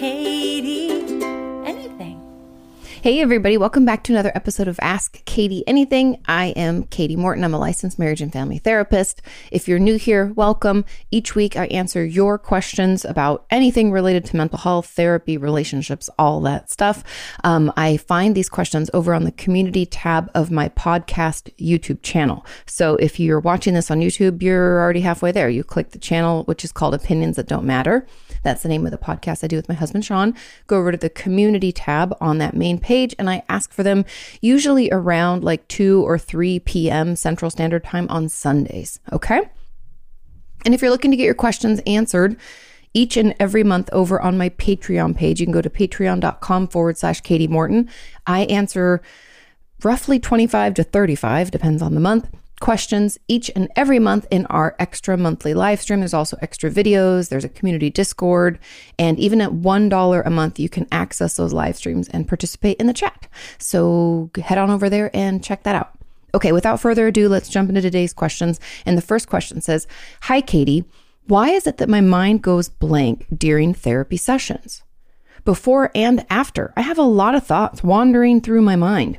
Katie anything. Hey everybody, welcome back to another episode of Ask Katie Anything. I am Katie Morton. I'm a licensed marriage and family therapist. If you're new here, welcome. Each week I answer your questions about anything related to mental health, therapy, relationships, all that stuff. I find these questions over on the community tab of my podcast YouTube channel. So if you're watching this on YouTube, you're already halfway there. You click the channel, which is called Opinions That Don't Matter. That's the name of the podcast I do with my husband, Sean. Go over to the community tab on that main page, and I ask for them usually around like 2 or 3 p.m. Central Standard Time on Sundays. Okay. And if you're looking to get your questions answered each and every month over on my Patreon page, you can go to patreon.com/Katie Morton. I answer roughly 25 to 35, depends on the month, questions each and every month in our extra monthly live stream. There's also extra videos. There's a community Discord. And even at $1 a month, you can access those live streams and participate in the chat. So head on over there and check that out. Okay, without further ado, let's jump into today's questions. And the first question says, "Hi, Katie. Why is it that my mind goes blank during therapy sessions? Before and after, I have a lot of thoughts wandering through my mind.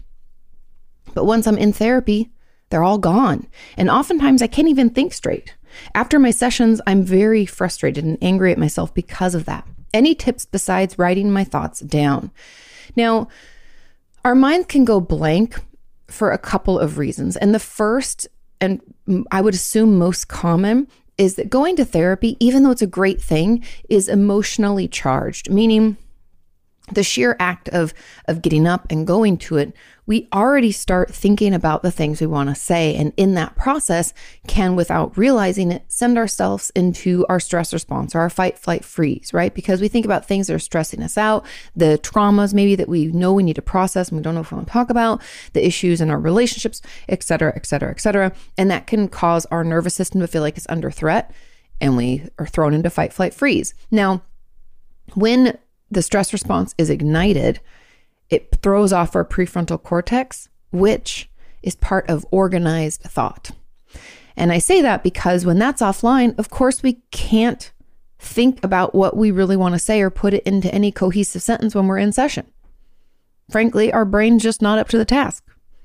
But once I'm in therapy, they're all gone. And oftentimes I can't even think straight. After my sessions, I'm very frustrated and angry at myself because of that. Any tips besides writing my thoughts down?" Now, our mind can go blank for a couple of reasons. And the first, and I would assume most common, is that going to therapy, even though it's a great thing, is emotionally charged, meaning the sheer act of getting up and going to it, we already start thinking about the things we want to say. And in that process can, without realizing it, send ourselves into our stress response or our fight, flight, freeze, right? Because we think about things that are stressing us out, the traumas maybe that we know we need to process and we don't know if we want to talk about, the issues in our relationships, et cetera, et cetera, et cetera. And that can cause our nervous system to feel like it's under threat and we are thrown into fight, flight, freeze. Now, when the stress response is ignited, it throws off our prefrontal cortex, which is part of organized thought. And I say that because when that's offline, of course, we can't think about what we really want to say or put it into any cohesive sentence when we're in session. Frankly, our brain's just not up to the task.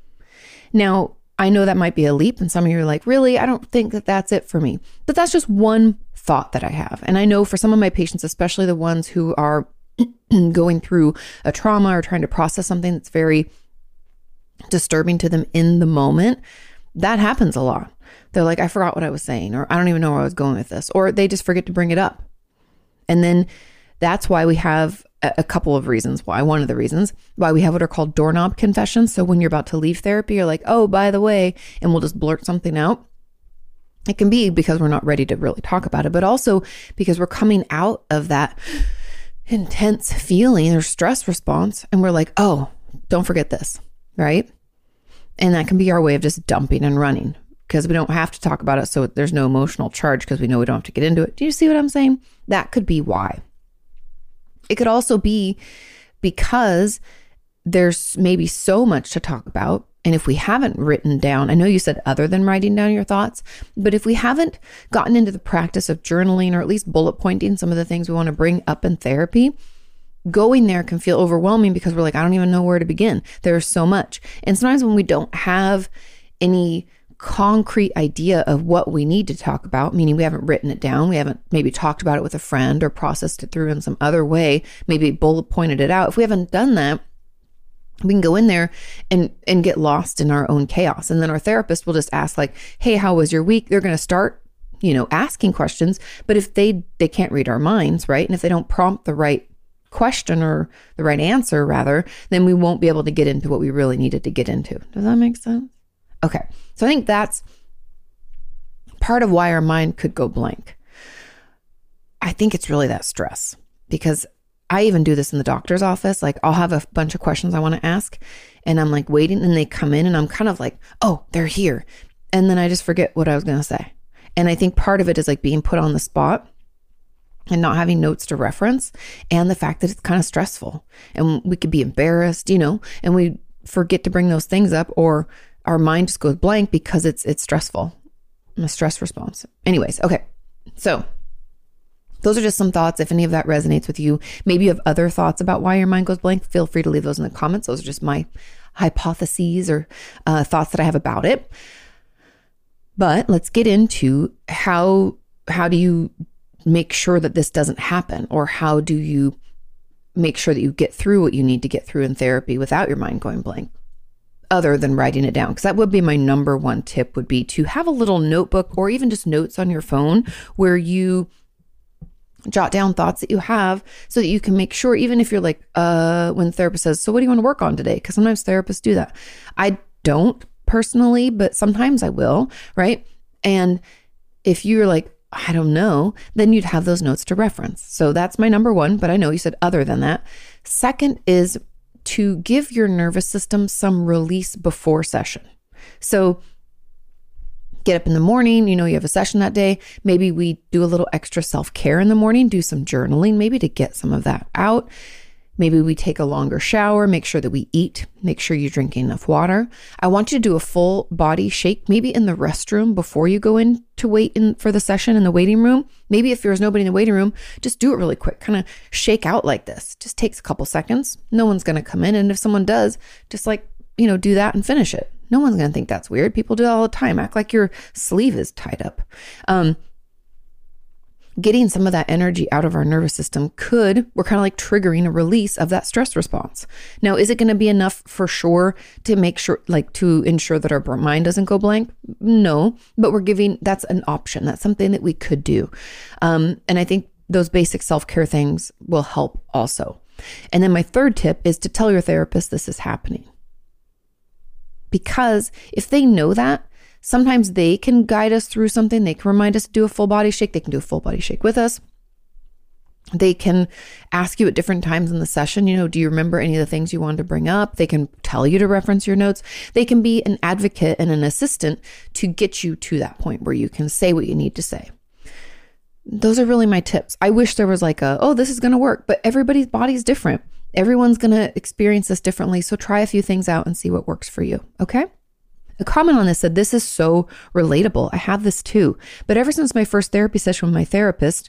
Now, I know that might be a leap, and some of you are like, really? I don't think that that's it for me. But that's just one thought that I have. And I know for some of my patients, especially the ones who are going through a trauma or trying to process something that's very disturbing to them in the moment, that happens a lot. They're like, I forgot what I was saying, or I don't even know where I was going with this, or they just forget to bring it up. And then that's why we have a couple of reasons why. One of the reasons why we have what are called doorknob confessions. So when you're about to leave therapy, you're like, oh, by the way, and we'll just blurt something out. It can be because we're not ready to really talk about it, but also because we're coming out of that intense feeling or stress response. And we're like, oh, don't forget this, right? And that can be our way of just dumping and running because we don't have to talk about it. So there's no emotional charge because we know we don't have to get into it. Do you see what I'm saying? That could be why. It could also be because there's maybe so much to talk about. And if we haven't written down, I know you said other than writing down your thoughts, but if we haven't gotten into the practice of journaling or at least bullet pointing some of the things we want to bring up in therapy, going there can feel overwhelming because we're like, I don't even know where to begin. There's so much. And sometimes when we don't have any concrete idea of what we need to talk about, meaning we haven't written it down, we haven't maybe talked about it with a friend or processed it through in some other way, maybe bullet pointed it out. If we haven't done that, we can go in there and get lost in our own chaos. And then our therapist will just ask like, hey, how was your week? They're going to start, asking questions. But if they can't read our minds, right? And if they don't prompt the right question or the right answer rather, then we won't be able to get into what we really needed to get into. Does that make sense? Okay. So I think that's part of why our mind could go blank. I think it's really that stress, because I even do this in the doctor's office. Like I'll have a bunch of questions I want to ask and I'm like waiting and they come in and I'm kind of like, oh, they're here. And then I just forget what I was going to say. And I think part of it is like being put on the spot and not having notes to reference, and the fact that it's kind of stressful and we could be embarrassed, and we forget to bring those things up, or our mind just goes blank because it's stressful. A stress response. Anyways, okay. So those are just some thoughts. If any of that resonates with you, maybe you have other thoughts about why your mind goes blank, feel free to leave those in the comments. Those are just my hypotheses or thoughts that I have about it. But let's get into how do you make sure that this doesn't happen, or how do you make sure that you get through what you need to get through in therapy without your mind going blank, other than writing it down? Because that would be my number one tip, would be to have a little notebook or even just notes on your phone where you jot down thoughts that you have, so that you can make sure, even if you're like, when the therapist says, so what do you want to work on today? Because sometimes therapists do that. I don't personally, but sometimes I will, right? And if you're like, I don't know, then you'd have those notes to reference. So that's my number one, but I know you said other than that. Second is to give your nervous system some release before session. So get up in the morning, you have a session that day. Maybe we do a little extra self-care in the morning, do some journaling, maybe to get some of that out. Maybe we take a longer shower, make sure that we eat, make sure you're drinking enough water. I want you to do a full body shake, maybe in the restroom before you go in to wait for the session in the waiting room. Maybe if there's nobody in the waiting room, just do it really quick, kind of shake out like this. Just takes a couple seconds. No one's going to come in. And if someone does, just do that and finish it. No one's going to think that's weird. People do it all the time. Act like your sleeve is tied up. Getting some of that energy out of our nervous system we're kind of like triggering a release of that stress response. Now, is it going to be enough for sure to make sure, to ensure that our mind doesn't go blank? No, but that's an option. That's something that we could do. And I think those basic self-care things will help also. And then my third tip is to tell your therapist this is happening. Because if they know that, sometimes they can guide us through something. They can remind us to do a full body shake. They can do a full body shake with us. They can ask you at different times in the session, do you remember any of the things you wanted to bring up? They can tell you to reference your notes. They can be an advocate and an assistant to get you to that point where you can say what you need to say. Those are really my tips. I wish there was this is going to work, but everybody's body is different. Everyone's going to experience this differently. So try a few things out and see what works for you. Okay. A comment on this said, this is so relatable. I have this too. But ever since my first therapy session with my therapist,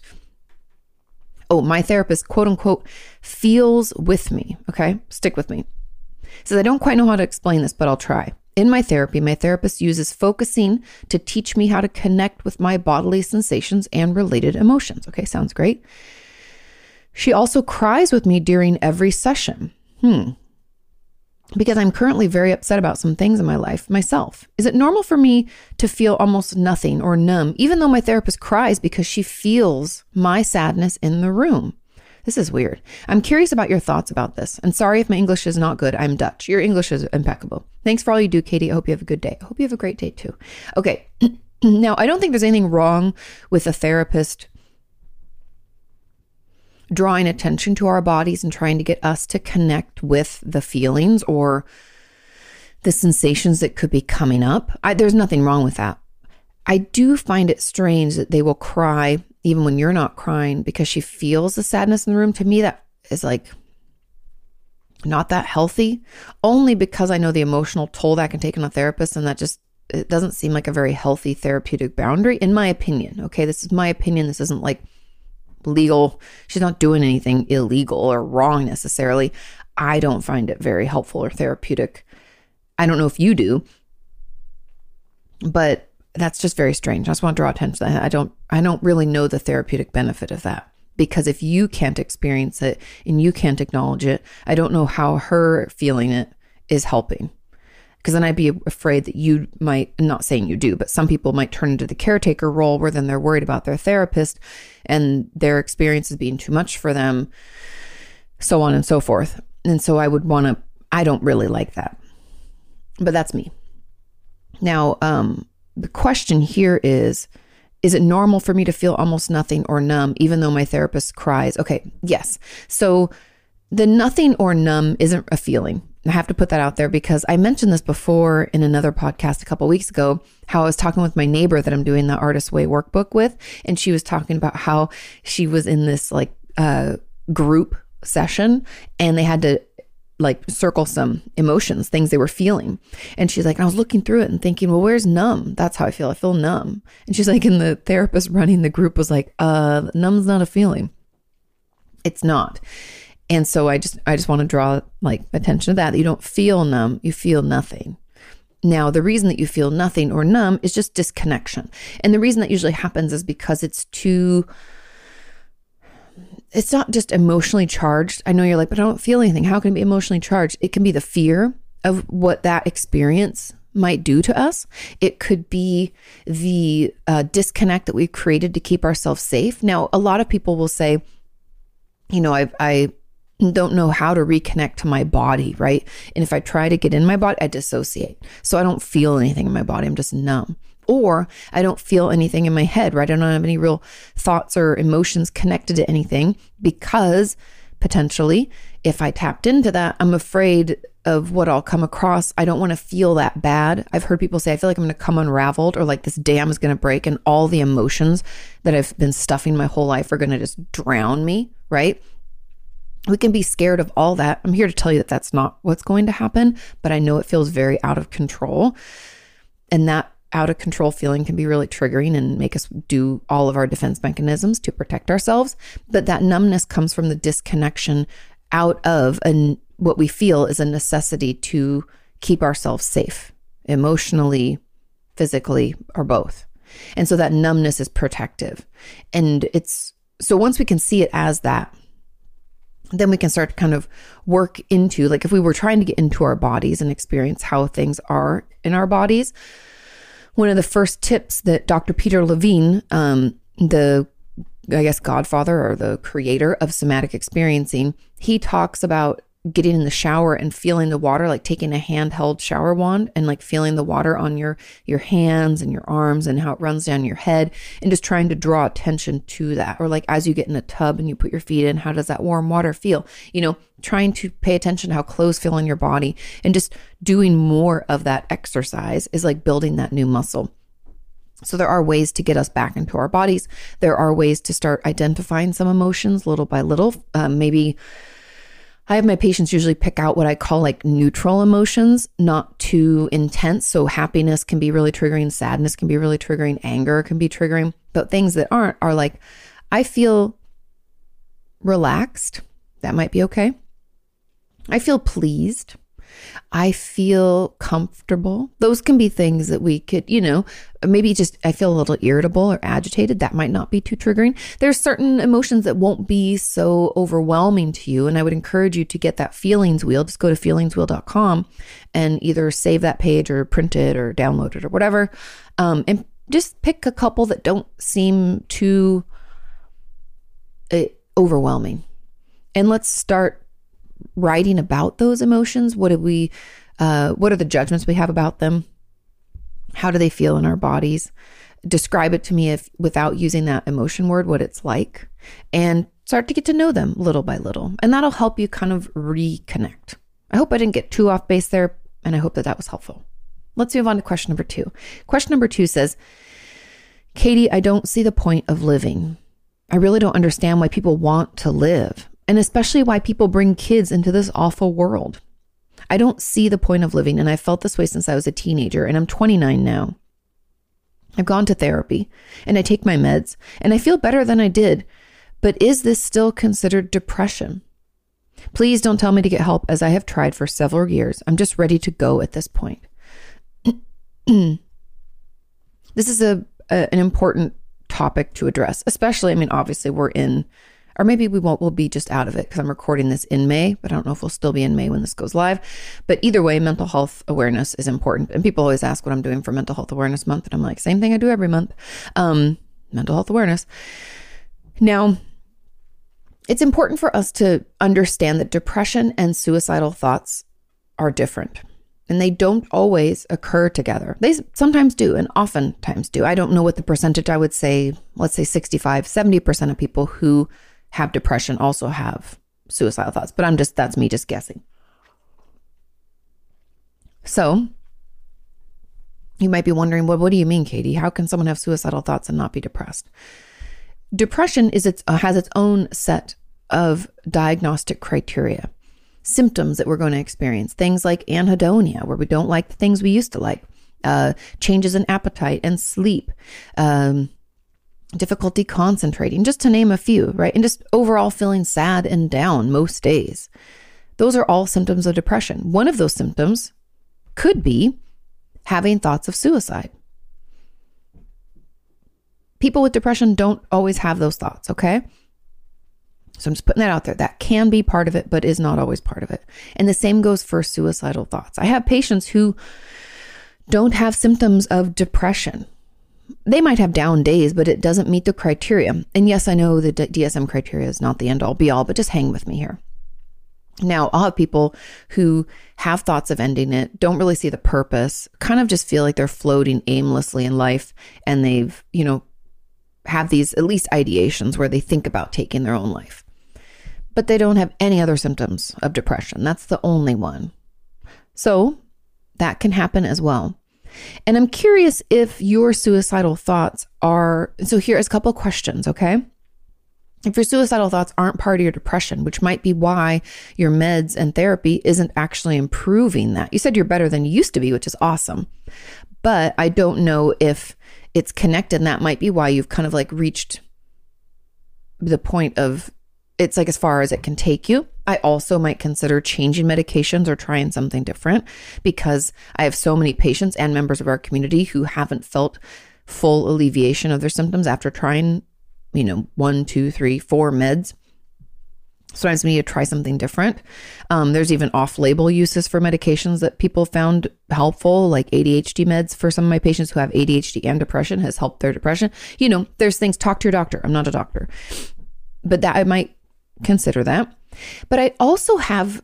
quote unquote, feels with me. Okay. Stick with me. Says, I don't quite know how to explain this, but I'll try. In my therapy, my therapist uses focusing to teach me how to connect with my bodily sensations and related emotions. Okay. Sounds great. She also cries with me during every session. Because I'm currently very upset about some things in my life myself. Is it normal for me to feel almost nothing or numb, even though my therapist cries because she feels my sadness in the room? This is weird. I'm curious about your thoughts about this. And sorry if my English is not good. I'm Dutch. Your English is impeccable. Thanks for all you do, Katie. I hope you have a good day. I hope you have a great day too. Okay. Now, I don't think there's anything wrong with a therapist drawing attention to our bodies and trying to get us to connect with the feelings or the sensations that could be coming up. There's nothing wrong with that. I do find it strange that they will cry even when you're not crying because she feels the sadness in the room. To me, that is not that healthy, only because I know the emotional toll that can take on a therapist, and it doesn't seem like a very healthy therapeutic boundary, in my opinion. Okay, this is my opinion. This isn't legal. She's not doing anything illegal or wrong necessarily. I don't find it very helpful or therapeutic. I don't know if you do, but that's just very strange. I just want to draw attention to that. I don't really know the therapeutic benefit of that, because if you can't experience it and you can't acknowledge it, I don't know how her feeling it is helping. Because then I'd be afraid that you might, I'm not saying you do, but some people might turn into the caretaker role where then they're worried about their therapist and their experience is being too much for them, so on and so forth. And so I don't really like that. But that's me. Now, the question here is it normal for me to feel almost nothing or numb, even though my therapist cries? Okay, yes. So the nothing or numb isn't a feeling. I have to put that out there because I mentioned this before in another podcast a couple of weeks ago, how I was talking with my neighbor that I'm doing the Artist Way workbook with. And she was talking about how she was in this group session and they had to like circle some emotions, things they were feeling. And she's like, I was looking through it and thinking, well, where's numb? That's how I feel. I feel numb. And she's like, and the therapist running the group was like, numb's not a feeling. It's not. And so I just want to draw like attention to that you don't feel numb, you feel nothing. Now, the reason that you feel nothing or numb is just disconnection. And the reason that usually happens is because it's not just emotionally charged. I know you're like, but I don't feel anything. How can it be emotionally charged? It can be the fear of what that experience might do to us. It could be the disconnect that we've created to keep ourselves safe. Now, a lot of people will say, I don't know how to reconnect to my body, right? And if I try to get in my body, I dissociate. So I don't feel anything in my body. I'm just numb. Or I don't feel anything in my head, right? I don't have any real thoughts or emotions connected to anything because potentially if I tapped into that, I'm afraid of what I'll come across. I don't want to feel that bad. I've heard people say, I feel like I'm going to come unraveled or like this dam is going to break and all the emotions that I've been stuffing my whole life are going to just drown me, right? We can be scared of all that. I'm here to tell you that that's not what's going to happen, but I know it feels very out of control. And that out of control feeling can be really triggering and make us do all of our defense mechanisms to protect ourselves. But that numbness comes from the disconnection out of what we feel is a necessity to keep ourselves safe, emotionally, physically, or both. And so that numbness is protective. And so once we can see it as that, then we can start to kind of work into, like if we were trying to get into our bodies and experience how things are in our bodies, one of the first tips that Dr. Peter Levine, the godfather or the creator of somatic experiencing, he talks about getting in the shower and feeling the water, like taking a handheld shower wand and like feeling the water on your hands and your arms and how it runs down your head and just trying to draw attention to that. Or like as you get in a tub and you put your feet in, how does that warm water feel? Trying to pay attention to how clothes feel on your body and just doing more of that exercise is like building that new muscle. So there are ways to get us back into our bodies. There are ways to start identifying some emotions little by little. Maybe I have my patients usually pick out what I call like neutral emotions, not too intense. So happiness can be really triggering, sadness can be really triggering, anger can be triggering, but things that aren't are like, I feel relaxed. That might be okay. I feel pleased. I feel comfortable. Those can be things that we could, maybe just I feel a little irritable or agitated. That might not be too triggering. There's certain emotions that won't be so overwhelming to you. And I would encourage you to get that feelings wheel. Just go to feelingswheel.com and either save that page or print it or download it or whatever. And just pick a couple that don't seem too overwhelming. And let's start writing about those emotions. What are the judgments we have about them? How do they feel in our bodies? Describe it to me without using that emotion word, what it's like, and start to get to know them little by little. And that'll help you kind of reconnect. I hope I didn't get too off base there, and I hope that was helpful. Let's move on to question number 2. Question number 2 says, Katie, I don't see the point of living. I really don't understand why people want to live. And especially why people bring kids into this awful world. I don't see the point of living, and I've felt this way since I was a teenager, and I'm 29 now. I've gone to therapy, and I take my meds, and I feel better than I did. But is this still considered depression? Please don't tell me to get help, as I have tried for several years. I'm just ready to go at this point. This is an important topic to address, especially, obviously we're in, or maybe we won't, we'll be just out of it because I'm recording this in May, but I don't know if we'll still be in May when this goes live. But either way, mental health awareness is important. And people always ask what I'm doing for Mental Health Awareness Month. And I'm like, same thing I do every month. Mental health awareness. Now, it's important for us to understand that depression and suicidal thoughts are different. And they don't always occur together. They sometimes do and oftentimes do. I don't know what the percentage, I would say, let's say 65, 70% of people who have depression also have suicidal thoughts, but that's me just guessing. So you might be wondering, well, what do you mean, Katie? How can someone have suicidal thoughts and not be depressed? Depression has its own set of diagnostic criteria. symptoms that we're going to experience. Things like anhedonia, where we don't like the things we used to like, changes in appetite and sleep, difficulty concentrating, just to name a few, right? And just overall feeling sad and down most days. Those are all symptoms of depression. One of those symptoms could be having thoughts of suicide. People with depression don't always have those thoughts, okay? So I'm just putting that out there. That can be part of it, but is not always part of it. And the same goes for suicidal thoughts. I have patients who don't have symptoms of depression. They might have down days, but it doesn't meet the criteria. And yes, I know the DSM criteria is not the end all be all, but just hang with me here. Now, I'll have people who have thoughts of ending it, don't really see the purpose, kind of just feel like they're floating aimlessly in life, and they've, have these at least ideations where they think about taking their own life. But they don't have any other symptoms of depression. That's the only one. So that can happen as well. And I'm curious if your suicidal thoughts are, so here's a couple of questions, okay? If your suicidal thoughts aren't part of your depression, which might be why your meds and therapy isn't actually improving that. You said you're better than you used to be, which is awesome. But I don't know if it's connected, and that might be why you've kind of like reached the point of, it's like as far as it can take you. I also might consider changing medications or trying something different, because I have so many patients and members of our community who haven't felt full alleviation of their symptoms after trying 1, 2, 3, 4 meds. Sometimes we need to try something different. There's even off-label uses for medications that people found helpful, like ADHD meds for some of my patients who have ADHD and depression has helped their depression. There's things, talk to your doctor. I'm not a doctor, but that I might consider that. But I also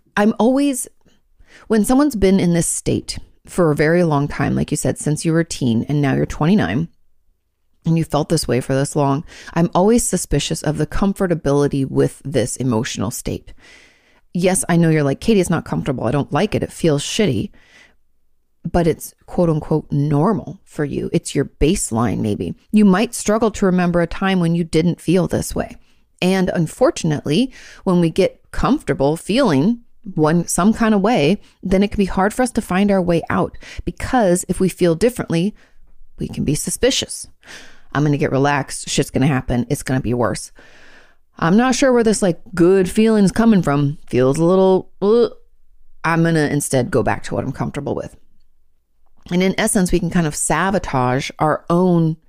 when someone's been in this state for a very long time, like you said, since you were a teen and now you're 29, and you felt this way for this long, I'm always suspicious of the comfortability with this emotional state. Yes, I know you're like, Katie, it's not comfortable. I don't like it. It feels shitty, but it's quote unquote normal for you. It's your baseline, maybe. You might struggle to remember a time when you didn't feel this way. And unfortunately, when we get comfortable feeling some kind of way, then it can be hard for us to find our way out, because if we feel differently, we can be suspicious. I'm going to get relaxed. Shit's going to happen. It's going to be worse. I'm not sure where this like good feeling's coming from. Feels a little, I'm going to instead go back to what I'm comfortable with. And in essence, we can kind of sabotage our own,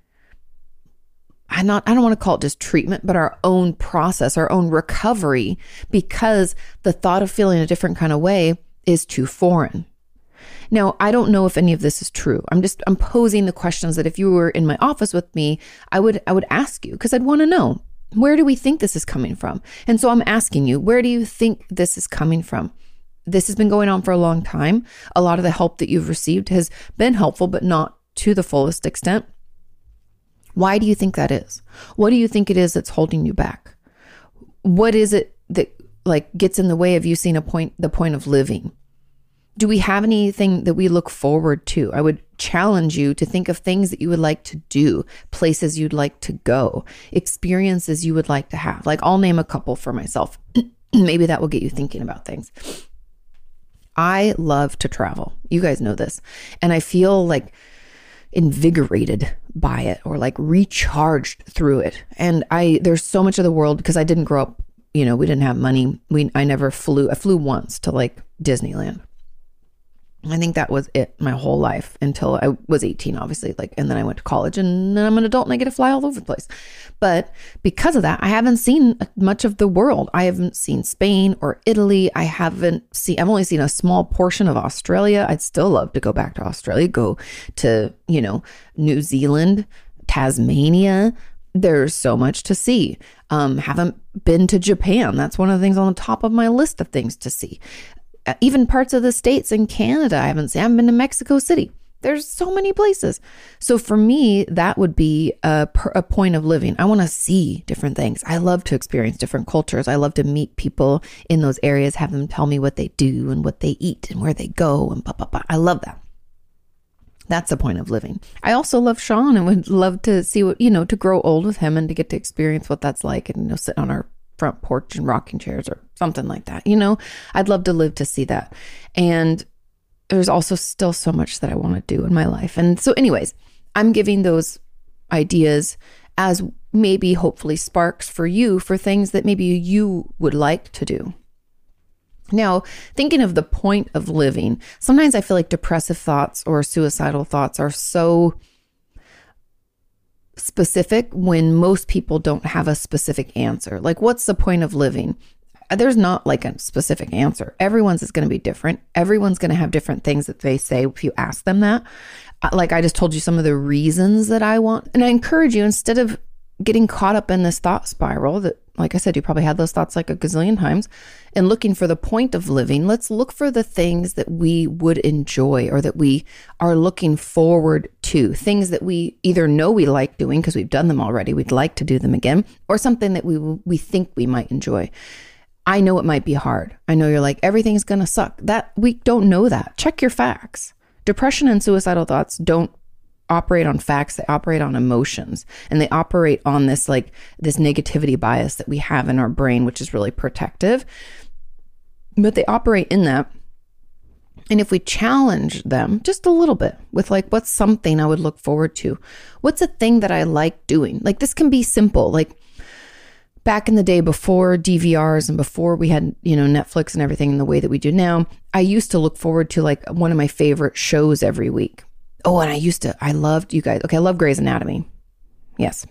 I don't want to call it just treatment, but our own process, our own recovery, because the thought of feeling a different kind of way is too foreign. Now, I don't know if any of this is true. I'm posing the questions that if you were in my office with me, I would ask you, because I'd want to know, where do we think this is coming from? And so I'm asking you, where do you think this is coming from? This has been going on for a long time. A lot of the help that you've received has been helpful, but not to the fullest extent. Why do you think that is? What do you think it is that's holding you back? What is it that like gets in the way of you seeing the point of living? Do we have anything that we look forward to? I would challenge you to think of things that you would like to do, places you'd like to go, experiences you would like to have. Like, I'll name a couple for myself. Maybe that will get you thinking about things. I love to travel. You guys know this. And I feel like invigorated by it, or like recharged through it. And there's so much of the world, because I didn't grow up, we didn't have money. I never flew. I flew once to like Disneyland. I think that was it my whole life until I was 18, obviously, and then I went to college, and then I'm an adult and I get to fly all over the place. But because of that, I haven't seen much of the world. I haven't seen Spain or Italy. I've only seen a small portion of Australia. I'd still love to go back to Australia, go to, New Zealand, Tasmania. There's so much to see. Haven't been to Japan. That's one of the things on the top of my list of things to see. Even parts of the States and Canada I haven't seen. I haven't been to Mexico City. There's so many places. So for me, that would be a point of living. I want to see different things. I love to experience different cultures. I love to meet people in those areas, have them tell me what they do and what they eat and where they go and blah, blah, blah. I love that. That's the point of living. I also love Sean and would love to see what, to grow old with him and to get to experience what that's like, and, sit on our front porch and rocking chairs or something like that. You know, I'd love to live to see that. And there's also still so much that I want to do in my life. And so anyways, I'm giving those ideas as maybe hopefully sparks for you for things that maybe you would like to do. Now, thinking of the point of living, sometimes I feel like depressive thoughts or suicidal thoughts are so specific when most people don't have a specific answer. Like, what's the point of living? There's not like a specific answer. Everyone's is going to be different. Everyone's going to have different things that they say if you ask them that. Like I just told you some of the reasons that I want. And I encourage you, instead of getting caught up in this thought spiral that, like I said, you probably had those thoughts like a gazillion times, and looking for the point of living, let's look for the things that we would enjoy or that we are looking forward to, things that we either know we like doing because we've done them already, we'd like to do them again, or something that we think we might enjoy. I know it might be hard. I know you're like, everything's going to suck. That we don't know that. Check your facts. Depression and suicidal thoughts don't operate on facts. They operate on emotions, and they operate on this negativity bias that we have in our brain, which is really protective, but they operate in that. And if we challenge them just a little bit with like, what's something I would look forward to? What's a thing that I like doing? Like, this can be simple. Like, back in the day before DVRs and before we had, Netflix and everything in the way that we do now, I used to look forward to like one of my favorite shows every week. Oh, and I loved you guys. Okay, I love Grey's Anatomy. Yes.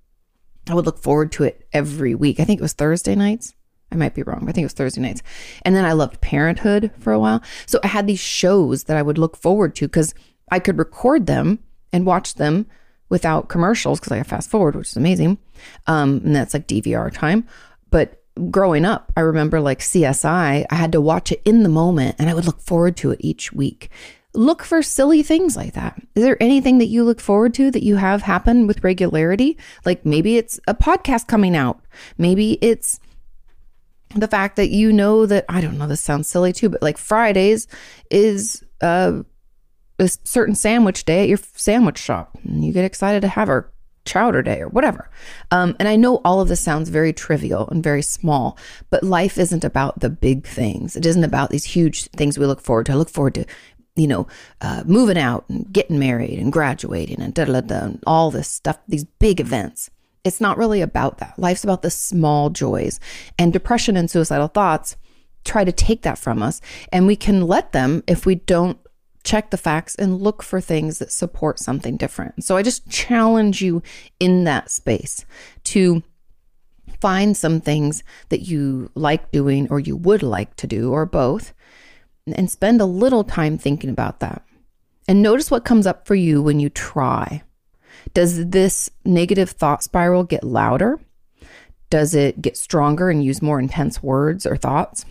I would look forward to it every week. I think it was Thursday nights. I might be wrong. I think it was Thursday nights. And then I loved Parenthood for a while. So I had these shows that I would look forward to because I could record them and watch them without commercials because I fast forward, which is amazing. And that's like DVR time. But growing up, I remember like CSI, I had to watch it in the moment and I would look forward to it each week. Look for silly things like that. Is there anything that you look forward to that you have happen with regularity? Like maybe it's a podcast coming out. Maybe it's the fact that that, I don't know, this sounds silly too, but like Fridays is a certain sandwich day at your sandwich shop. And you get excited to have our chowder day or whatever. And I know all of this sounds very trivial and very small, but life isn't about the big things. It isn't about these huge things we look forward to. I look forward to moving out and getting married and graduating and and all this stuff, these big events. It's not really about that. Life's about the small joys, and depression and suicidal thoughts try to take that from us, and we can let them if we don't check the facts and look for things that support something different. So I just challenge you in that space to find some things that you like doing or you would like to do, or both, and spend a little time thinking about that. And notice what comes up for you when you try. Does this negative thought spiral get louder? Does it get stronger and use more intense words or thoughts?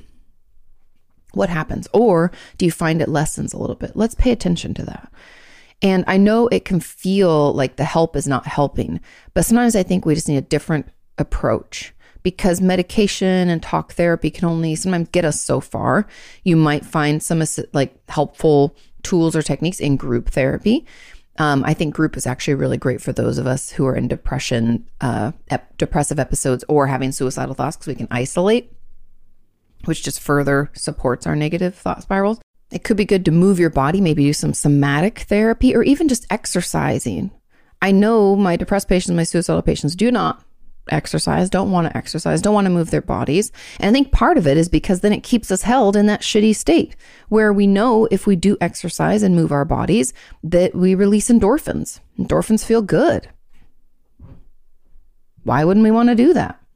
What happens? Or do you find it lessens a little bit? Let's pay attention to that. And I know it can feel like the help is not helping, but sometimes I think we just need a different approach, because medication and talk therapy can only sometimes get us so far. You might find some like helpful tools or techniques in group therapy. I think group is actually really great for those of us who are in depression, depressive episodes, or having suicidal thoughts, because we can isolate, which just further supports our negative thought spirals. It could be good to move your body, maybe do some somatic therapy, or even just exercising. I know my depressed patients, my suicidal patients do not exercise, don't want to exercise, don't want to move their bodies. And I think part of it is because then it keeps us held in that shitty state where we know if we do exercise and move our bodies that we release endorphins. Endorphins feel good. Why wouldn't we want to do that?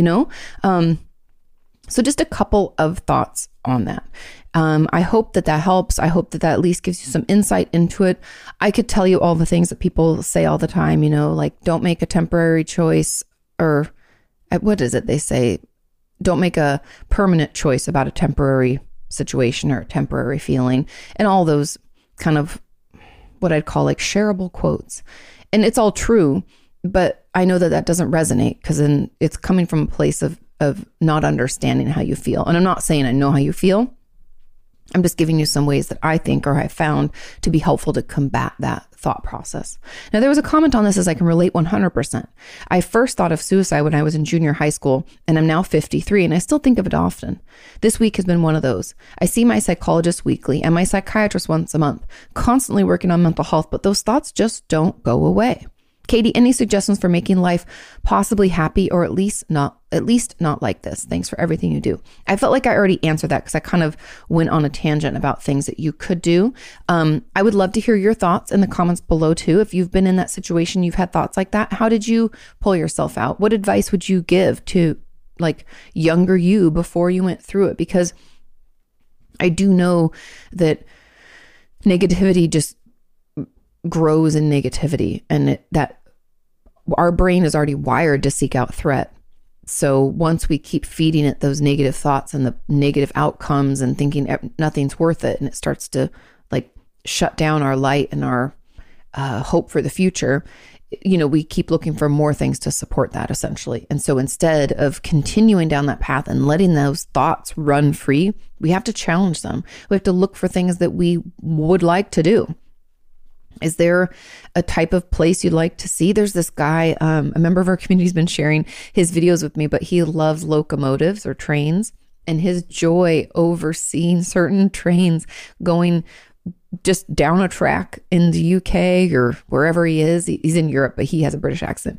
So just a couple of thoughts on that. I hope that helps. I hope that at least gives you some insight into it. I could tell you all the things that people say all the time, like don't make a temporary choice, or what is it they say? Don't make a permanent choice about a temporary situation or a temporary feeling, and all those kind of what I'd call like shareable quotes. And it's all true, but I know that doesn't resonate because then it's coming from a place of not understanding how you feel. And I'm not saying I know how you feel. I'm just giving you some ways that I think or I found to be helpful to combat that thought process. Now, there was a comment on this as I can relate 100%. I first thought of suicide when I was in junior high school, and I'm now 53, and I still think of it often. This week has been one of those. I see my psychologist weekly and my psychiatrist once a month, constantly working on mental health, but those thoughts just don't go away. Katie, any suggestions for making life possibly happy, or at least not like this? Thanks for everything you do. I felt like I already answered that because I kind of went on a tangent about things that you could do. I would love to hear your thoughts in the comments below too. If you've been in that situation, you've had thoughts like that. How did you pull yourself out? What advice would you give to like younger you before you went through it? Because I do know that negativity just grows in negativity, and that our brain is already wired to seek out threat. So once we keep feeding it those negative thoughts and the negative outcomes and thinking nothing's worth it, and it starts to like shut down our light and our hope for the future, we keep looking for more things to support that essentially. And so instead of continuing down that path and letting those thoughts run free, we have to challenge them. We have to look for things that we would like to do. Is there a type of place you'd like to see? There's this guy, a member of our community has been sharing his videos with me, but he loves locomotives or trains, and his joy over seeing certain trains going just down a track in the UK or wherever he is. He's in Europe, but he has a British accent,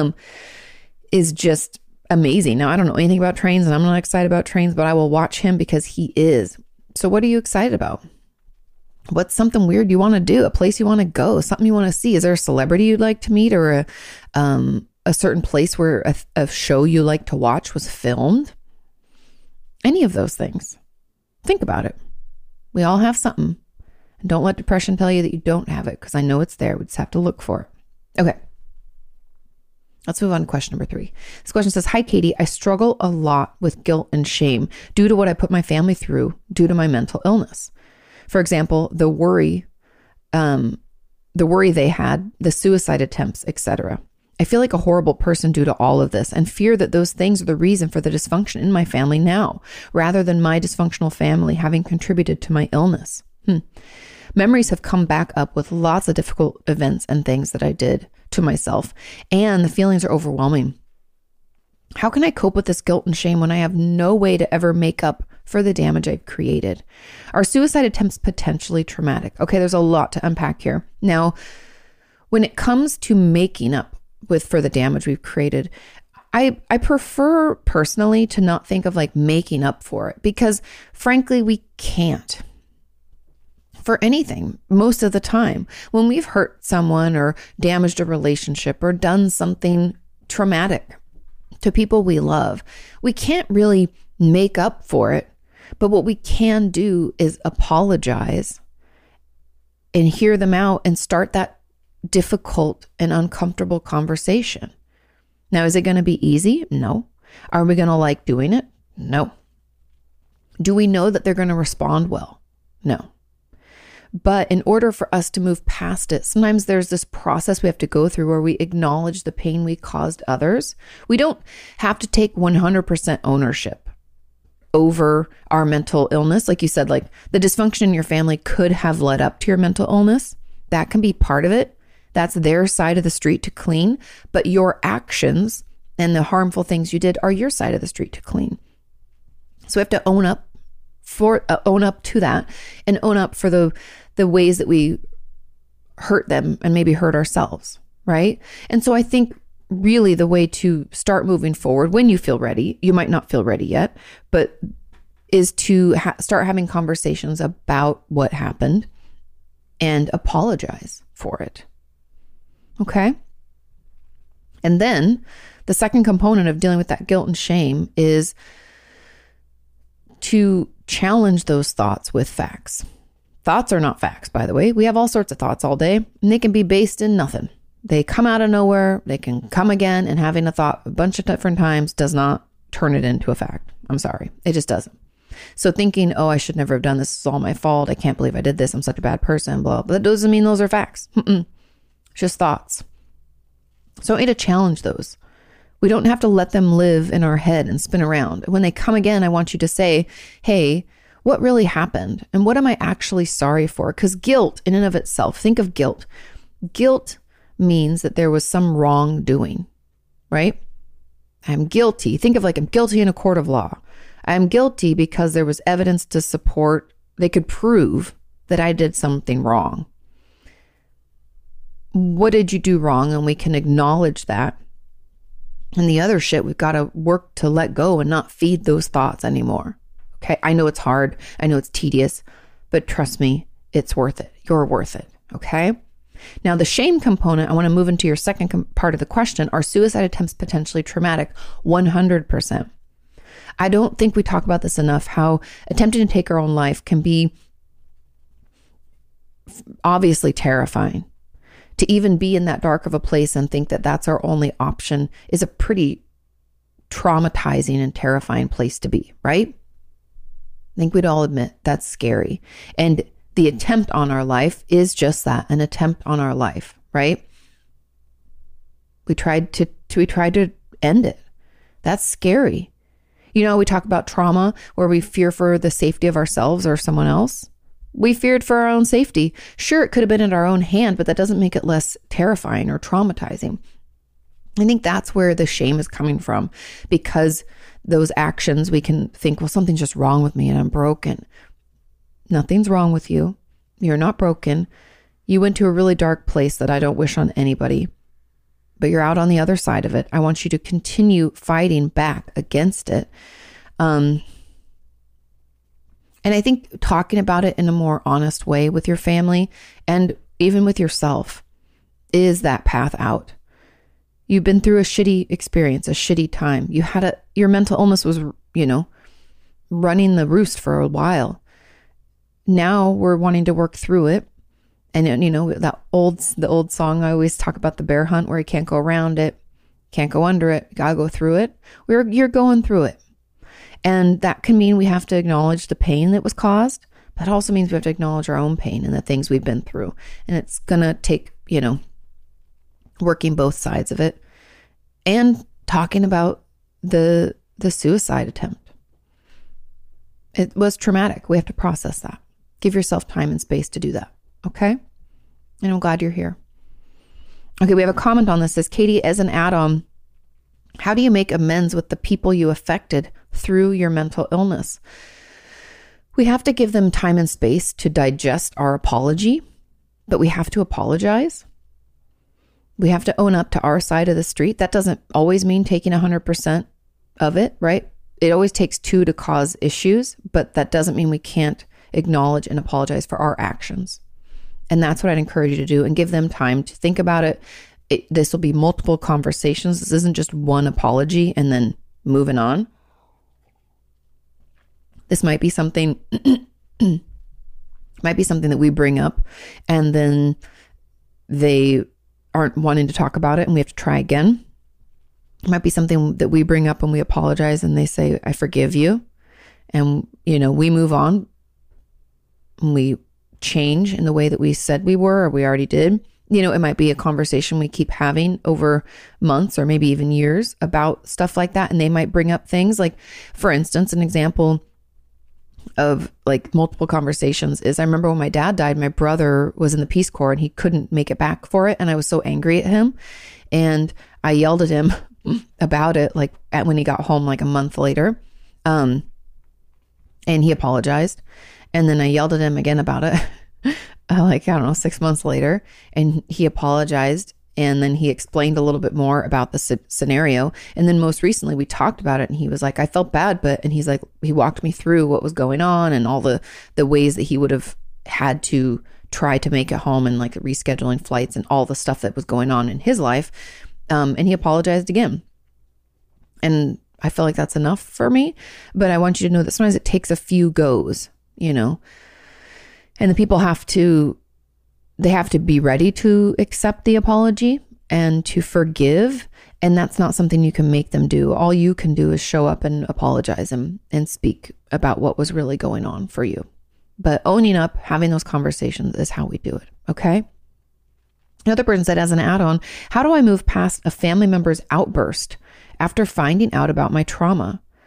is just amazing. Now, I don't know anything about trains, and I'm not excited about trains, but I will watch him because he is. So what are you excited about? What's something weird you want to do? A place you want to go? Something you want to see? Is there a celebrity you'd like to meet, or a certain place where a show you like to watch was filmed? Any of those things. Think about it. We all have something. And don't let depression tell you that you don't have it, because I know it's there. We just have to look for it. Okay. Let's move on to question number 3. This question says, "Hi, Katie. I struggle a lot with guilt and shame due to what I put my family through due to my mental illness. For example, the worry they had, the suicide attempts, etc. I feel like a horrible person due to all of this, and fear that those things are the reason for the dysfunction in my family now, rather than my dysfunctional family having contributed to my illness. Memories have come back up with lots of difficult events and things that I did to myself, and the feelings are overwhelming. How can I cope with this guilt and shame when I have no way to ever make up for the damage I've created? Are suicide attempts potentially traumatic?" Okay, there's a lot to unpack here. Now, when it comes to making up for the damage we've created, I prefer personally to not think of like making up for it, because frankly, we can't. For anything, most of the time, when we've hurt someone or damaged a relationship or done something traumatic to people we love, we can't really make up for it. But what we can do is apologize and hear them out and start that difficult and uncomfortable conversation. Now, is it going to be easy? No. Are we going to like doing it? No. Do we know that they're going to respond well? No. But in order for us to move past it, sometimes there's this process we have to go through where we acknowledge the pain we caused others. We don't have to take 100% ownership over our mental illness. Like you said, like the dysfunction in your family could have led up to your mental illness. That can be part of it. That's their side of the street to clean. But your actions and the harmful things you did are your side of the street to clean. So we have to own up to that, and own up for the ways that we hurt them and maybe hurt ourselves, right? And so I think really the way to start moving forward, when you feel ready, you might not feel ready yet, but is to start having conversations about what happened and apologize for it. Okay? And then the second component of dealing with that guilt and shame is to challenge those thoughts with facts. Thoughts are not facts, by the way. We have all sorts of thoughts all day, and they can be based in nothing. They come out of nowhere. They can come again, and having a thought a bunch of different times does not turn it into a fact. I'm sorry. It just doesn't. So thinking, oh, I should never have done this. It's all my fault. I can't believe I did this. I'm such a bad person, blah. But that doesn't mean those are facts. It's just thoughts. So I need to challenge those. We don't have to let them live in our head and spin around. When they come again, I want you to say, hey, what really happened? And what am I actually sorry for? Because guilt in and of itself, think of guilt. Guilt means that there was some wrongdoing, right? I'm guilty. Think of like I'm guilty in a court of law. I'm guilty because there was evidence to support, they could prove that I did something wrong. What did you do wrong? And we can acknowledge that. And the other shit, we've got to work to let go and not feed those thoughts anymore. Okay. I know it's hard. I know it's tedious, but trust me, it's worth it. You're worth it. Okay. Now, the shame component, I want to move into your second part of the question. Are suicide attempts potentially traumatic? 100%. I don't think we talk about this enough, how attempting to take our own life can be obviously terrifying. To even be in that dark of a place and think that that's our only option is a pretty traumatizing and terrifying place to be, right? I think we'd all admit that's scary. And the attempt on our life is just that, an attempt on our life, right? We tried to end it. That's scary. You know, we talk about trauma where we fear for the safety of ourselves or someone else. We feared for our own safety. Sure, it could have been in our own hand, but that doesn't make it less terrifying or traumatizing. I think that's where the shame is coming from, because those actions, we can think, well, something's just wrong with me and I'm broken. Nothing's wrong with you. You're not broken. You went to a really dark place that I don't wish on anybody, but you're out on the other side of it. I want you to continue fighting back against it. And I think talking about it in a more honest way with your family and even with yourself is that path out. You've been through a shitty experience, a shitty time. Your mental illness was, running the roost for a while. Now we're wanting to work through it. And the old song, I always talk about the bear hunt where you can't go around it, can't go under it, you gotta go through it. You're going through it. And that can mean we have to acknowledge the pain that was caused. That also means we have to acknowledge our own pain and the things we've been through. And it's going to take, working both sides of it and talking about the suicide attempt. It was traumatic. We have to process that. Give yourself time and space to do that. Okay. And I'm glad you're here. Okay. We have a comment on this. It says, Katie, as an add-on, how do you make amends with the people you affected through your mental illness? We have to give them time and space to digest our apology, but we have to apologize. We have to own up to our side of the street. That doesn't always mean taking 100% of it, right? It always takes two to cause issues, but that doesn't mean we can't acknowledge and apologize for our actions. And that's what I'd encourage you to do, and give them time to think about it. This will be multiple conversations. This isn't just one apology and then moving on. This might be something that we bring up and then they aren't wanting to talk about it and we have to try again. It might be something that we bring up and we apologize and they say, I forgive you. And, we move on and we change in the way that we said we were or we already did. It might be a conversation we keep having over months or maybe even years about stuff like that. And they might bring up things like, for instance, an example of like multiple conversations is I remember when my dad died, my brother was in the Peace Corps and he couldn't make it back for it. And I was so angry at him. And I yelled at him about it, when he got home, a month later. And he apologized. And then I yelled at him again about it. 6 months later, and he apologized. And then he explained a little bit more about the scenario. And then most recently we talked about it and he was like, I felt bad, and he's like, he walked me through what was going on and all the ways that he would have had to try to make it home and rescheduling flights and all the stuff that was going on in his life. And he apologized again. And I feel like that's enough for me, but I want you to know that sometimes it takes a few goes, and the people have to be ready to accept the apology and to forgive. And that's not something you can make them do. All you can do is show up and apologize and speak about what was really going on for you. But owning up, having those conversations is how we do it. Okay. Another person said, as an add-on, how do I move past a family member's outburst after finding out about my trauma?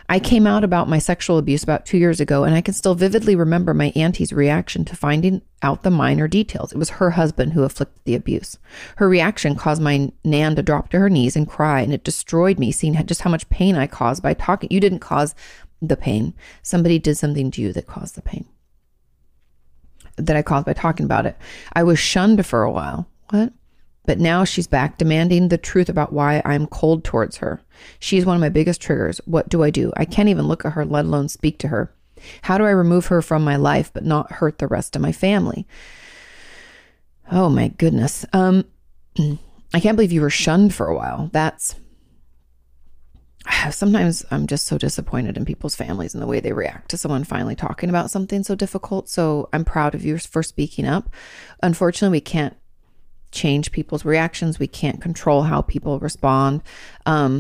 I came out about my sexual abuse about 2 years ago, and I can still vividly remember my auntie's reaction to finding out the minor details. It was her husband who inflicted the abuse. Her reaction caused my Nan to drop to her knees and cry, and it destroyed me seeing just how much pain I caused by talking. You didn't cause the pain. Somebody did something to you that caused the pain that I caused by talking about it. I was shunned for a while. What? But now she's back demanding the truth about why I'm cold towards her. She's one of my biggest triggers. What do? I can't even look at her, let alone speak to her. How do I remove her from my life but not hurt the rest of my family? Oh my goodness. I can't believe you were shunned for a while. Sometimes I'm just so disappointed in people's families and the way they react to someone finally talking about something so difficult. So I'm proud of you for speaking up. Unfortunately, we can't change people's reactions. We can't control how people respond. I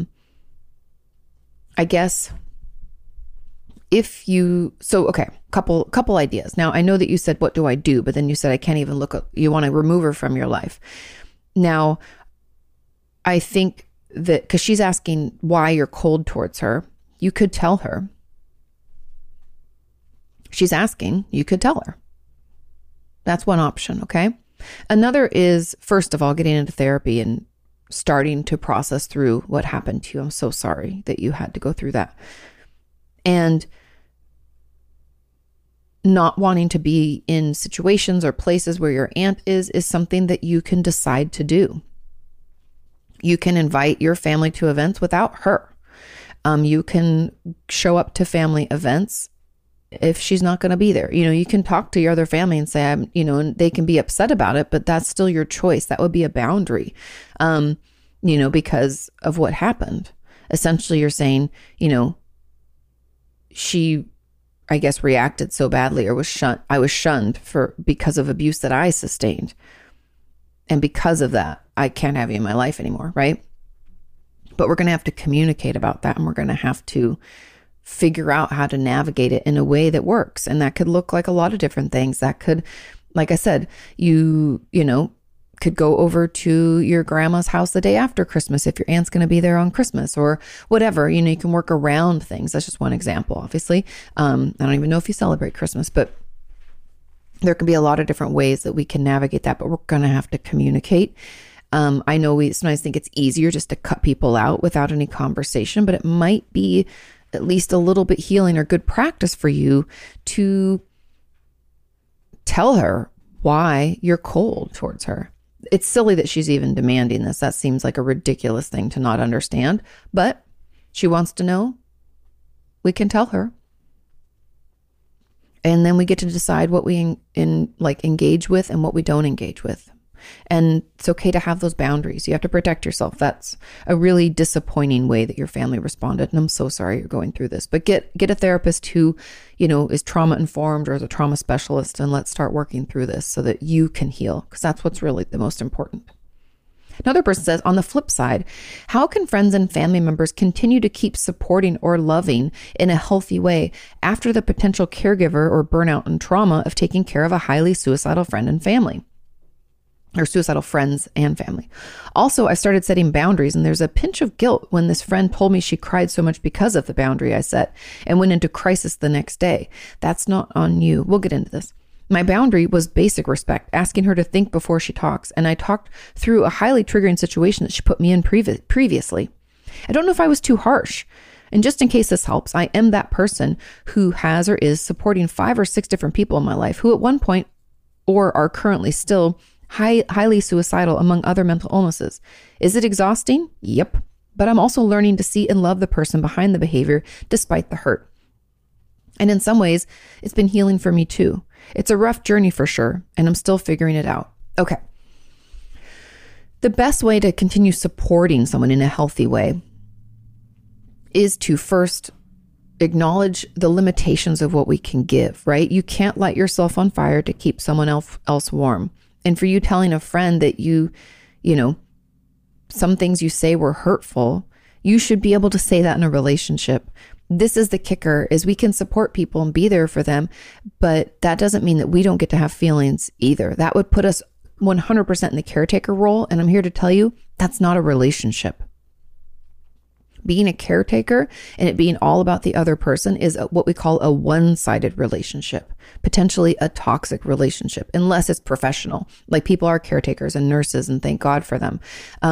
guess okay, couple ideas. Now, I know that you said, what do I do? But then you said, I can't even you want to remove her from your life. Now, I think that because she's asking why you're cold towards her, you could tell her. She's asking, you could tell her. That's one option, okay? Another is, first of all, getting into therapy and starting to process through what happened to you. I'm so sorry that you had to go through that. And not wanting to be in situations or places where your aunt is something that you can decide to do. You can invite your family to events without her. You can show up to family events if she's not going to be there. You can talk to your other family and say, and they can be upset about it, but that's still your choice. That would be a boundary, because of what happened. Essentially, you're saying, she, I guess, reacted so badly or was shunned. I was shunned because of abuse that I sustained. And because of that, I can't have you in my life anymore, right? But we're going to have to communicate about that, and we're going to have to figure out how to navigate it in a way that works. And that could look like a lot of different things. That could, like I said, you could go over to your grandma's house the day after Christmas if your aunt's going to be there on Christmas or whatever. You can work around things. That's just one example, obviously. I don't even know if you celebrate Christmas, but there can be a lot of different ways that we can navigate that, but we're going to have to communicate. I know we sometimes think it's easier just to cut people out without any conversation, but it might be at least a little bit healing or good practice for you to tell her why you're cold towards her. It's silly that she's even demanding this. That seems like a ridiculous thing to not understand, but she wants to know. We can tell her. And then we get to decide what we engage with and what we don't engage with. And it's okay to have those boundaries. You have to protect yourself. That's a really disappointing way that your family responded. And I'm so sorry you're going through this. But get a therapist who, is trauma informed or is a trauma specialist, and let's start working through this so that you can heal, because that's what's really the most important. Another person says, on the flip side, how can friends and family members continue to keep supporting or loving in a healthy way after the potential caregiver or burnout and trauma of taking care of a highly suicidal friend and family? Or suicidal friends and family. Also, I started setting boundaries, and there's a pinch of guilt when this friend told me she cried so much because of the boundary I set and went into crisis the next day. That's not on you. We'll get into this. My boundary was basic respect, asking her to think before she talks, and I talked through a highly triggering situation that she put me in previously. I don't know if I was too harsh. And just in case this helps, I am that person who has or is supporting 5 or 6 different people in my life who at one point or are currently still highly suicidal, among other mental illnesses. Is it exhausting? Yep. But I'm also learning to see and love the person behind the behavior despite the hurt. And in some ways, it's been healing for me too. It's a rough journey for sure, and I'm still figuring it out. Okay. The best way to continue supporting someone in a healthy way is to first acknowledge the limitations of what we can give, right? You can't light yourself on fire to keep someone else warm. And for you telling a friend that some things you say were hurtful, you should be able to say that in a relationship. This is the kicker, is we can support people and be there for them, but that doesn't mean that we don't get to have feelings either. That would put us 100% in the caretaker role. And I'm here to tell you, that's not a relationship. being a caretaker and it being all about the other person is what we call a one-sided relationship, potentially a toxic relationship, unless it's professional. Like people are caretakers and nurses, and thank God for them.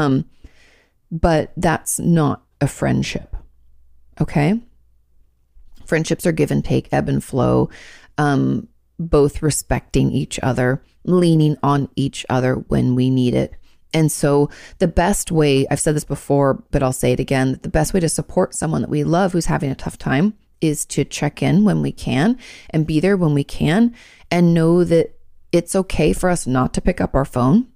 But that's not a friendship. Okay. Friendships are give and take, ebb and flow, both respecting each other, leaning on each other when we need it. And so the best way, I've said this before, but I'll say it again, the best way to support someone that we love who's having a tough time is to check in when we can and be there when we can, and know that it's okay for us not to pick up our phone,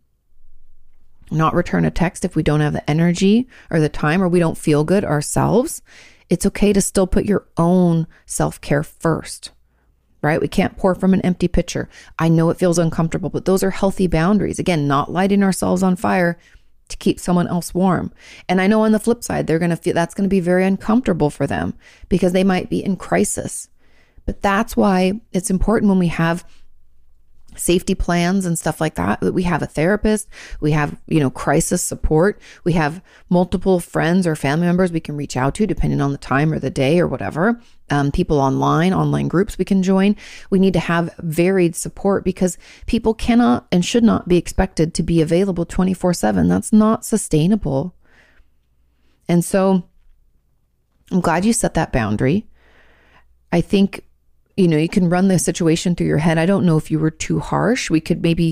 not return a text if we don't have the energy or the time, or we don't feel good ourselves. It's okay to still put your own self-care first, right? We can't pour from an empty pitcher. I know it feels uncomfortable, but those are healthy boundaries. Again, not lighting ourselves on fire to keep someone else warm. And I know on the flip side, they're going to feel that's going to be very uncomfortable for them because they might be in crisis. But that's why it's important when we have safety plans and stuff like that we have a therapist, we have, crisis support, we have multiple friends or family members we can reach out to depending on the time or the day or whatever, people online groups we can join. We need to have varied support because people cannot and should not be expected to be available 24/7. That's not sustainable. And so I'm glad you set that boundary. I think you can run the situation through your head. I don't know if you were too harsh. We could maybe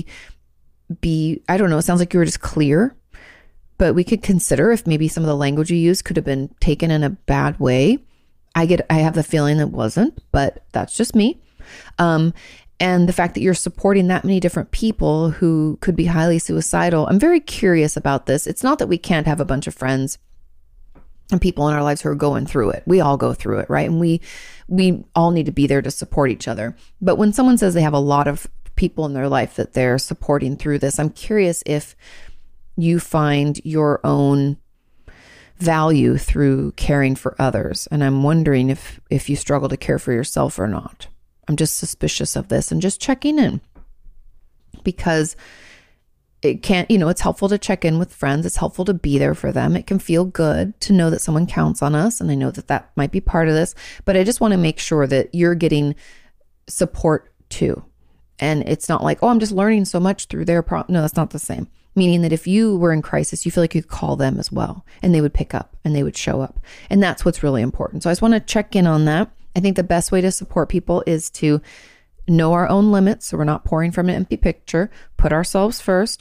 I don't know, it sounds like you were just clear, but we could consider if maybe some of the language you used could have been taken in a bad way. I have the feeling it wasn't, but that's just me. And the fact that you're supporting that many different people who could be highly suicidal, I'm very curious about this. It's not that we can't have a bunch of friends and people in our lives who are going through it. We all go through it, right? And we all need to be there to support each other. But when someone says they have a lot of people in their life that they're supporting through this, I'm curious if you find your own value through caring for others. And I'm wondering if you struggle to care for yourself or not. I'm just suspicious of this and just checking in, because it can't, it's helpful to check in with friends. It's helpful to be there for them. It can feel good to know that someone counts on us. And I know that might be part of this, but I just want to make sure that you're getting support too. And it's not like, oh, I'm just learning so much through their No, that's not the same. Meaning that if you were in crisis, you feel like you could call them as well, and they would pick up and they would show up. And that's what's really important. So I just want to check in on that. I think the best way to support people is to know our own limits, so we're not pouring from an empty pitcher, put ourselves first,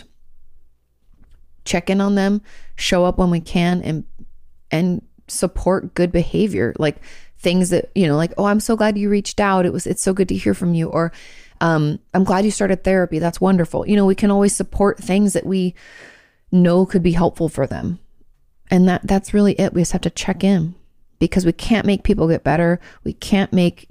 check in on them, show up when we can, and support good behavior, like things that, like, oh, I'm so glad you reached out. It's so good to hear from you. Or I'm glad you started therapy. That's wonderful. We can always support things that we know could be helpful for them. And that's really it. We just have to check in, because we can't make people get better. We can't make,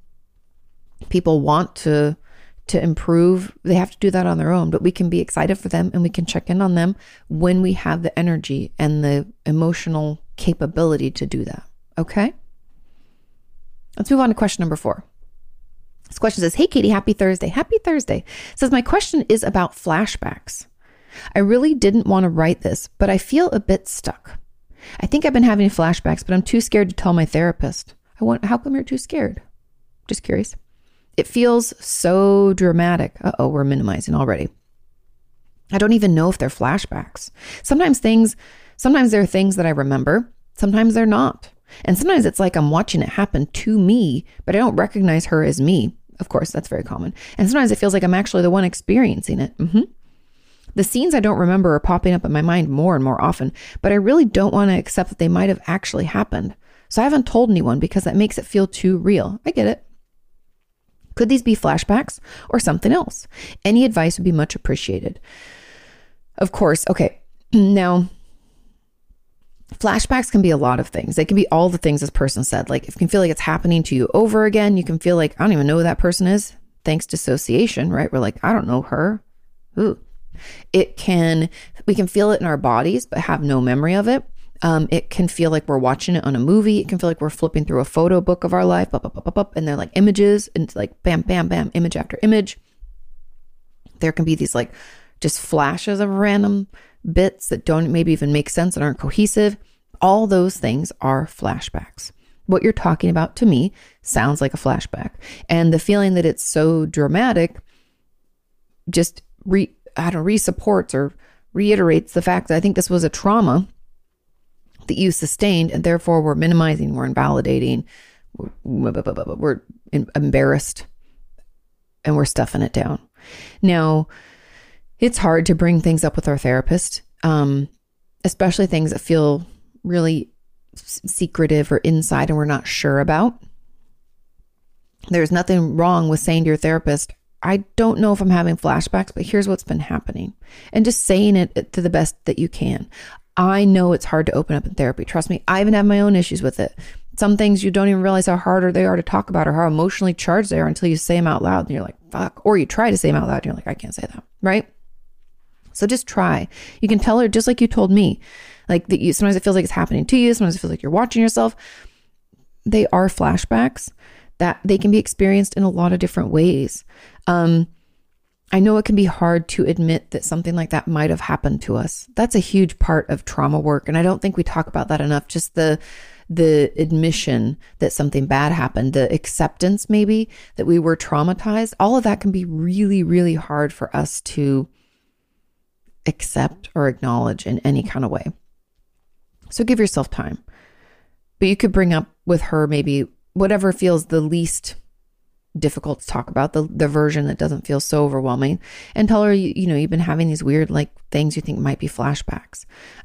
people want to improve. They have to do that on their own, but we can be excited for them and we can check in on them when we have the energy and the emotional capability to do that. Okay. Let's move on to question number 4. This question says, hey, Katie, happy Thursday. Happy Thursday. It says, my question is about flashbacks. I really didn't want to write this, but I feel a bit stuck. I think I've been having flashbacks, but I'm too scared to tell my therapist. How come you're too scared? Just curious. It feels so dramatic. We're minimizing already. I don't even know if they're flashbacks. Sometimes they're things that I remember. Sometimes they're not. And sometimes it's like I'm watching it happen to me, but I don't recognize her as me. Of course, that's very common. And sometimes it feels like I'm actually the one experiencing it. The scenes I don't remember are popping up in my mind more and more often, but I really don't want to accept that they might have actually happened. So I haven't told anyone because that makes it feel too real. I get it. Could these be flashbacks or something else? Any advice would be much appreciated. Of course. Okay. Now, flashbacks can be a lot of things. They can be all the things this person said. Like, if you can feel like it's happening to you over again, you can feel like, I don't even know who that person is. Thanks dissociation, right? We're like, I don't know her. Ooh. We can feel it in our bodies, but have no memory of it. It can feel like we're watching it on a movie. It can feel like we're flipping through a photo book of our life, and they're like images, and it's like bam, bam, bam, image after image. There can be these like just flashes of random bits that don't maybe even make sense and aren't cohesive. All those things are flashbacks. What you're talking about to me sounds like a flashback. And the feeling that it's so dramatic just re-supports or reiterates the fact that I think this was a trauma that you sustained, and therefore we're minimizing, we're invalidating, we're embarrassed, and we're stuffing it down. Now, it's hard to bring things up with our therapist, especially things that feel really secretive or inside and we're not sure about. There's nothing wrong with saying to your therapist, I don't know if I'm having flashbacks, but here's what's been happening. And just saying it to the best that you can. I know it's hard to open up in therapy. Trust me, I even have my own issues with it. Some things you don't even realize how hard they are to talk about or how emotionally charged they are until you say them out loud and you're like, fuck. Or you try to say them out loud and you're like, I can't say that. Right? So just try. You can tell her just like you told me, like that you, sometimes it feels like it's happening to you. Sometimes it feels like you're watching yourself. They are flashbacks that they can be experienced in a lot of different ways. I know it can be hard to admit that something like that might have happened to us. That's a huge part of trauma work. And I don't think we talk about that enough. Just the admission that something bad happened, the acceptance maybe that we were traumatized. All of that can be really, really hard for us to accept or acknowledge in any kind of way. So give yourself time. But you could bring up with her maybe whatever feels the least difficult to talk about, the version that doesn't feel so overwhelming, and tell her, you know, you've been having these weird like things you think might be flashbacks.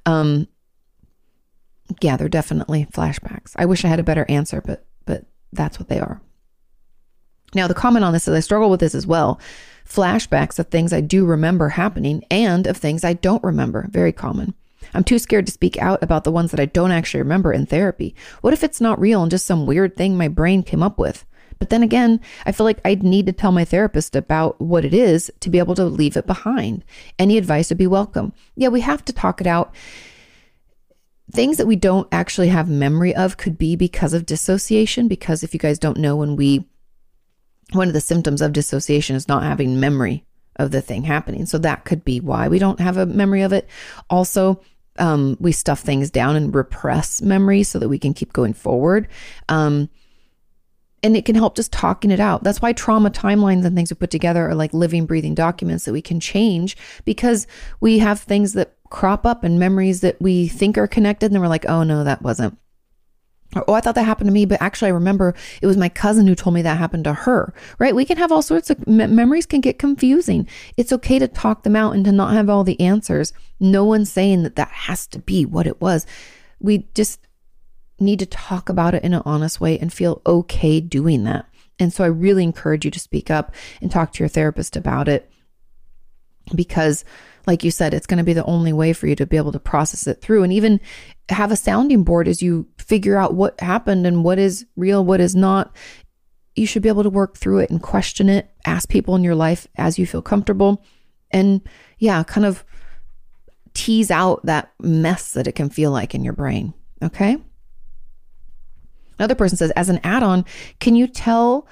Yeah, they're definitely flashbacks. I wish I had a better answer, but that's what they are. Now, the comment on this is I struggle with this as well. Flashbacks of things I do remember happening and of things I don't remember. Very common. I'm too scared to speak out about the ones that I don't actually remember in therapy. What if it's not real and just some weird thing my brain came up with? But then again, I feel like I'd need to tell my therapist about what it is to be able to leave it behind. Any advice would be welcome. Yeah, we have to talk it out. Things that we don't actually have memory of could be because of dissociation, because if you guys don't know, one of the symptoms of dissociation is not having memory of the thing happening. So that could be why we don't have a memory of it. Also, we stuff things down and repress memory so that we can keep going forward. And it can help just talking it out. That's why trauma timelines and things we put together are like living, breathing documents that we can change, because we have things that crop up and memories that we think are connected. And then we're like, oh no, that wasn't. Or, oh, I thought that happened to me, but actually I remember it was my cousin who told me that happened to her, right? We can have all sorts of memories can get confusing. It's okay to talk them out and to not have all the answers. No one's saying that that has to be what it was. We just need to talk about it in an honest way and feel okay doing that. And so I really encourage you to speak up and talk to your therapist about it, because like you said, it's going to be the only way for you to be able to process it through and even have a sounding board as you figure out what happened and what is real, what is not. You should be able to work through it and question it, ask people in your life as you feel comfortable, and yeah, kind of tease out that mess that it can feel like in your brain. Okay. Another person says, as an add-on, can you tell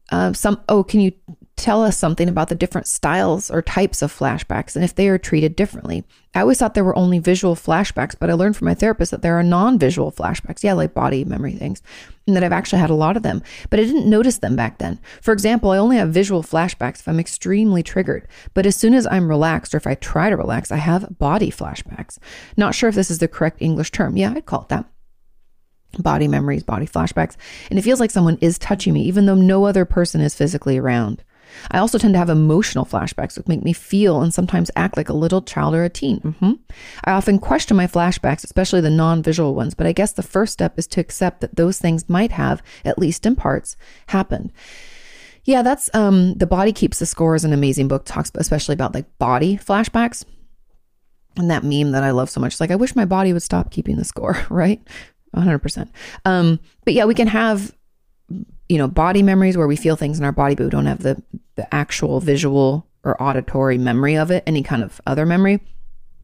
us something about the different styles or types of flashbacks and if they are treated differently? I always thought there were only visual flashbacks, but I learned from my therapist that there are non-visual flashbacks. Yeah, like body memory things, and that I've actually had a lot of them, but I didn't notice them back then. For example, I only have visual flashbacks if I'm extremely triggered, but as soon as I'm relaxed or if I try to relax, I have body flashbacks. Not sure if this is the correct English term. Yeah, I'd call it that. Body memories, body flashbacks. And it feels like someone is touching me, even though no other person is physically around. I also tend to have emotional flashbacks that make me feel and sometimes act like a little child or a teen. I often question my flashbacks, especially the non-visual ones, but I guess the first step is to accept that those things might have, at least in parts, happened. Yeah, that's The Body Keeps the Score is an amazing book, talks especially about like body flashbacks. And that meme that I love so much, it's like, I wish my body would stop keeping the score, right? 100%. But yeah, we can have, body memories where we feel things in our body, but we don't have the actual visual or auditory memory of it, any kind of other memory.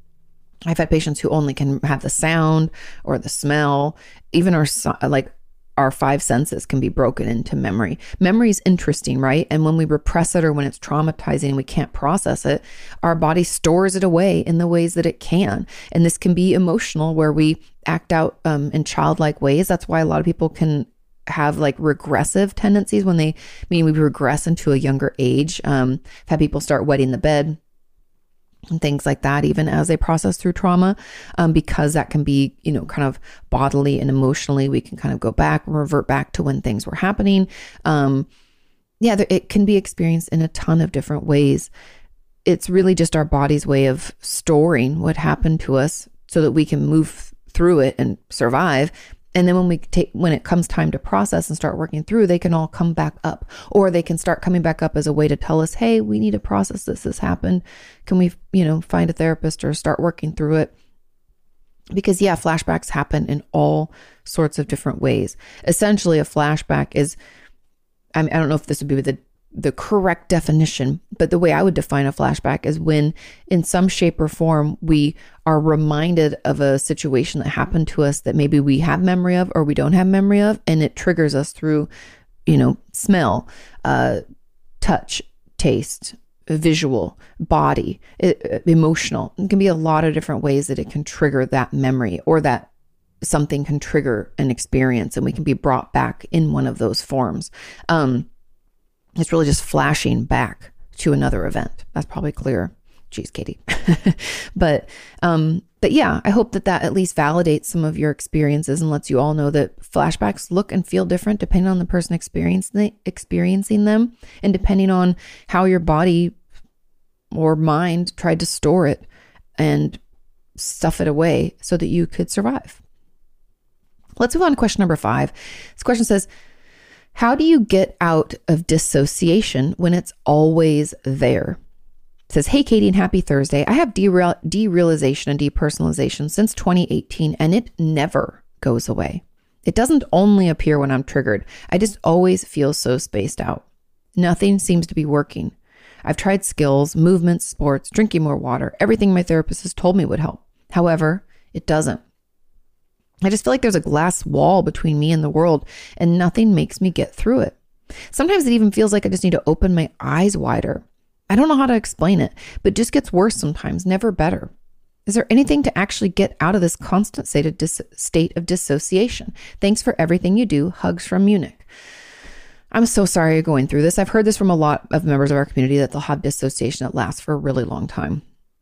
I've had patients who only can have the sound or the smell, even our our five senses can be broken into memory. Memory is interesting, right? And when we repress it or when it's traumatizing and we can't process it, our body stores it away in the ways that it can. And this can be emotional, where we act out in childlike ways. That's why a lot of people can have like regressive tendencies when we regress into a younger age. I've had people start wetting the bed and things like that, even as they process through trauma, because that can be, kind of bodily and emotionally, we can kind of go back and revert back to when things were happening. It can be experienced in a ton of different ways. It's really just our body's way of storing what happened to us so that we can move through it and survive. And then when it comes time to process and start working through, they can all come back up, or they can start coming back up as a way to tell us, hey, we need to process this. This happened. Can we, find a therapist or start working through it? Because flashbacks happen in all sorts of different ways. Essentially, a flashback is, I don't know if this would be the correct definition, but the way I would define a flashback is when in some shape or form we are reminded of a situation that happened to us that maybe we have memory of or we don't have memory of, and it triggers us through, smell, touch, taste, visual, body, emotional. It can be a lot of different ways that it can trigger that memory, or that something can trigger an experience, and we can be brought back in one of those forms. It's really just flashing back to another event. That's probably clear. Geez, Katie. But I hope that at least validates some of your experiences and lets you all know that flashbacks look and feel different depending on the person experiencing them, and depending on how your body or mind tried to store it and stuff it away so that you could survive. Let's move on to question number 5. This question says, how do you get out of dissociation when it's always there? It says, hey, Katie, and happy Thursday. I have derealization and depersonalization since 2018, and it never goes away. It doesn't only appear when I'm triggered. I just always feel so spaced out. Nothing seems to be working. I've tried skills, movements, sports, drinking more water, everything my therapist has told me would help. However, it doesn't. I just feel like there's a glass wall between me and the world, and nothing makes me get through it. Sometimes it even feels like I just need to open my eyes wider. I don't know how to explain it, but it just gets worse sometimes, never better. Is there anything to actually get out of this constant state of dissociation? Thanks for everything you do. Hugs from Munich. I'm so sorry you're going through this. I've heard this from a lot of members of our community, that they'll have dissociation that lasts for a really long time.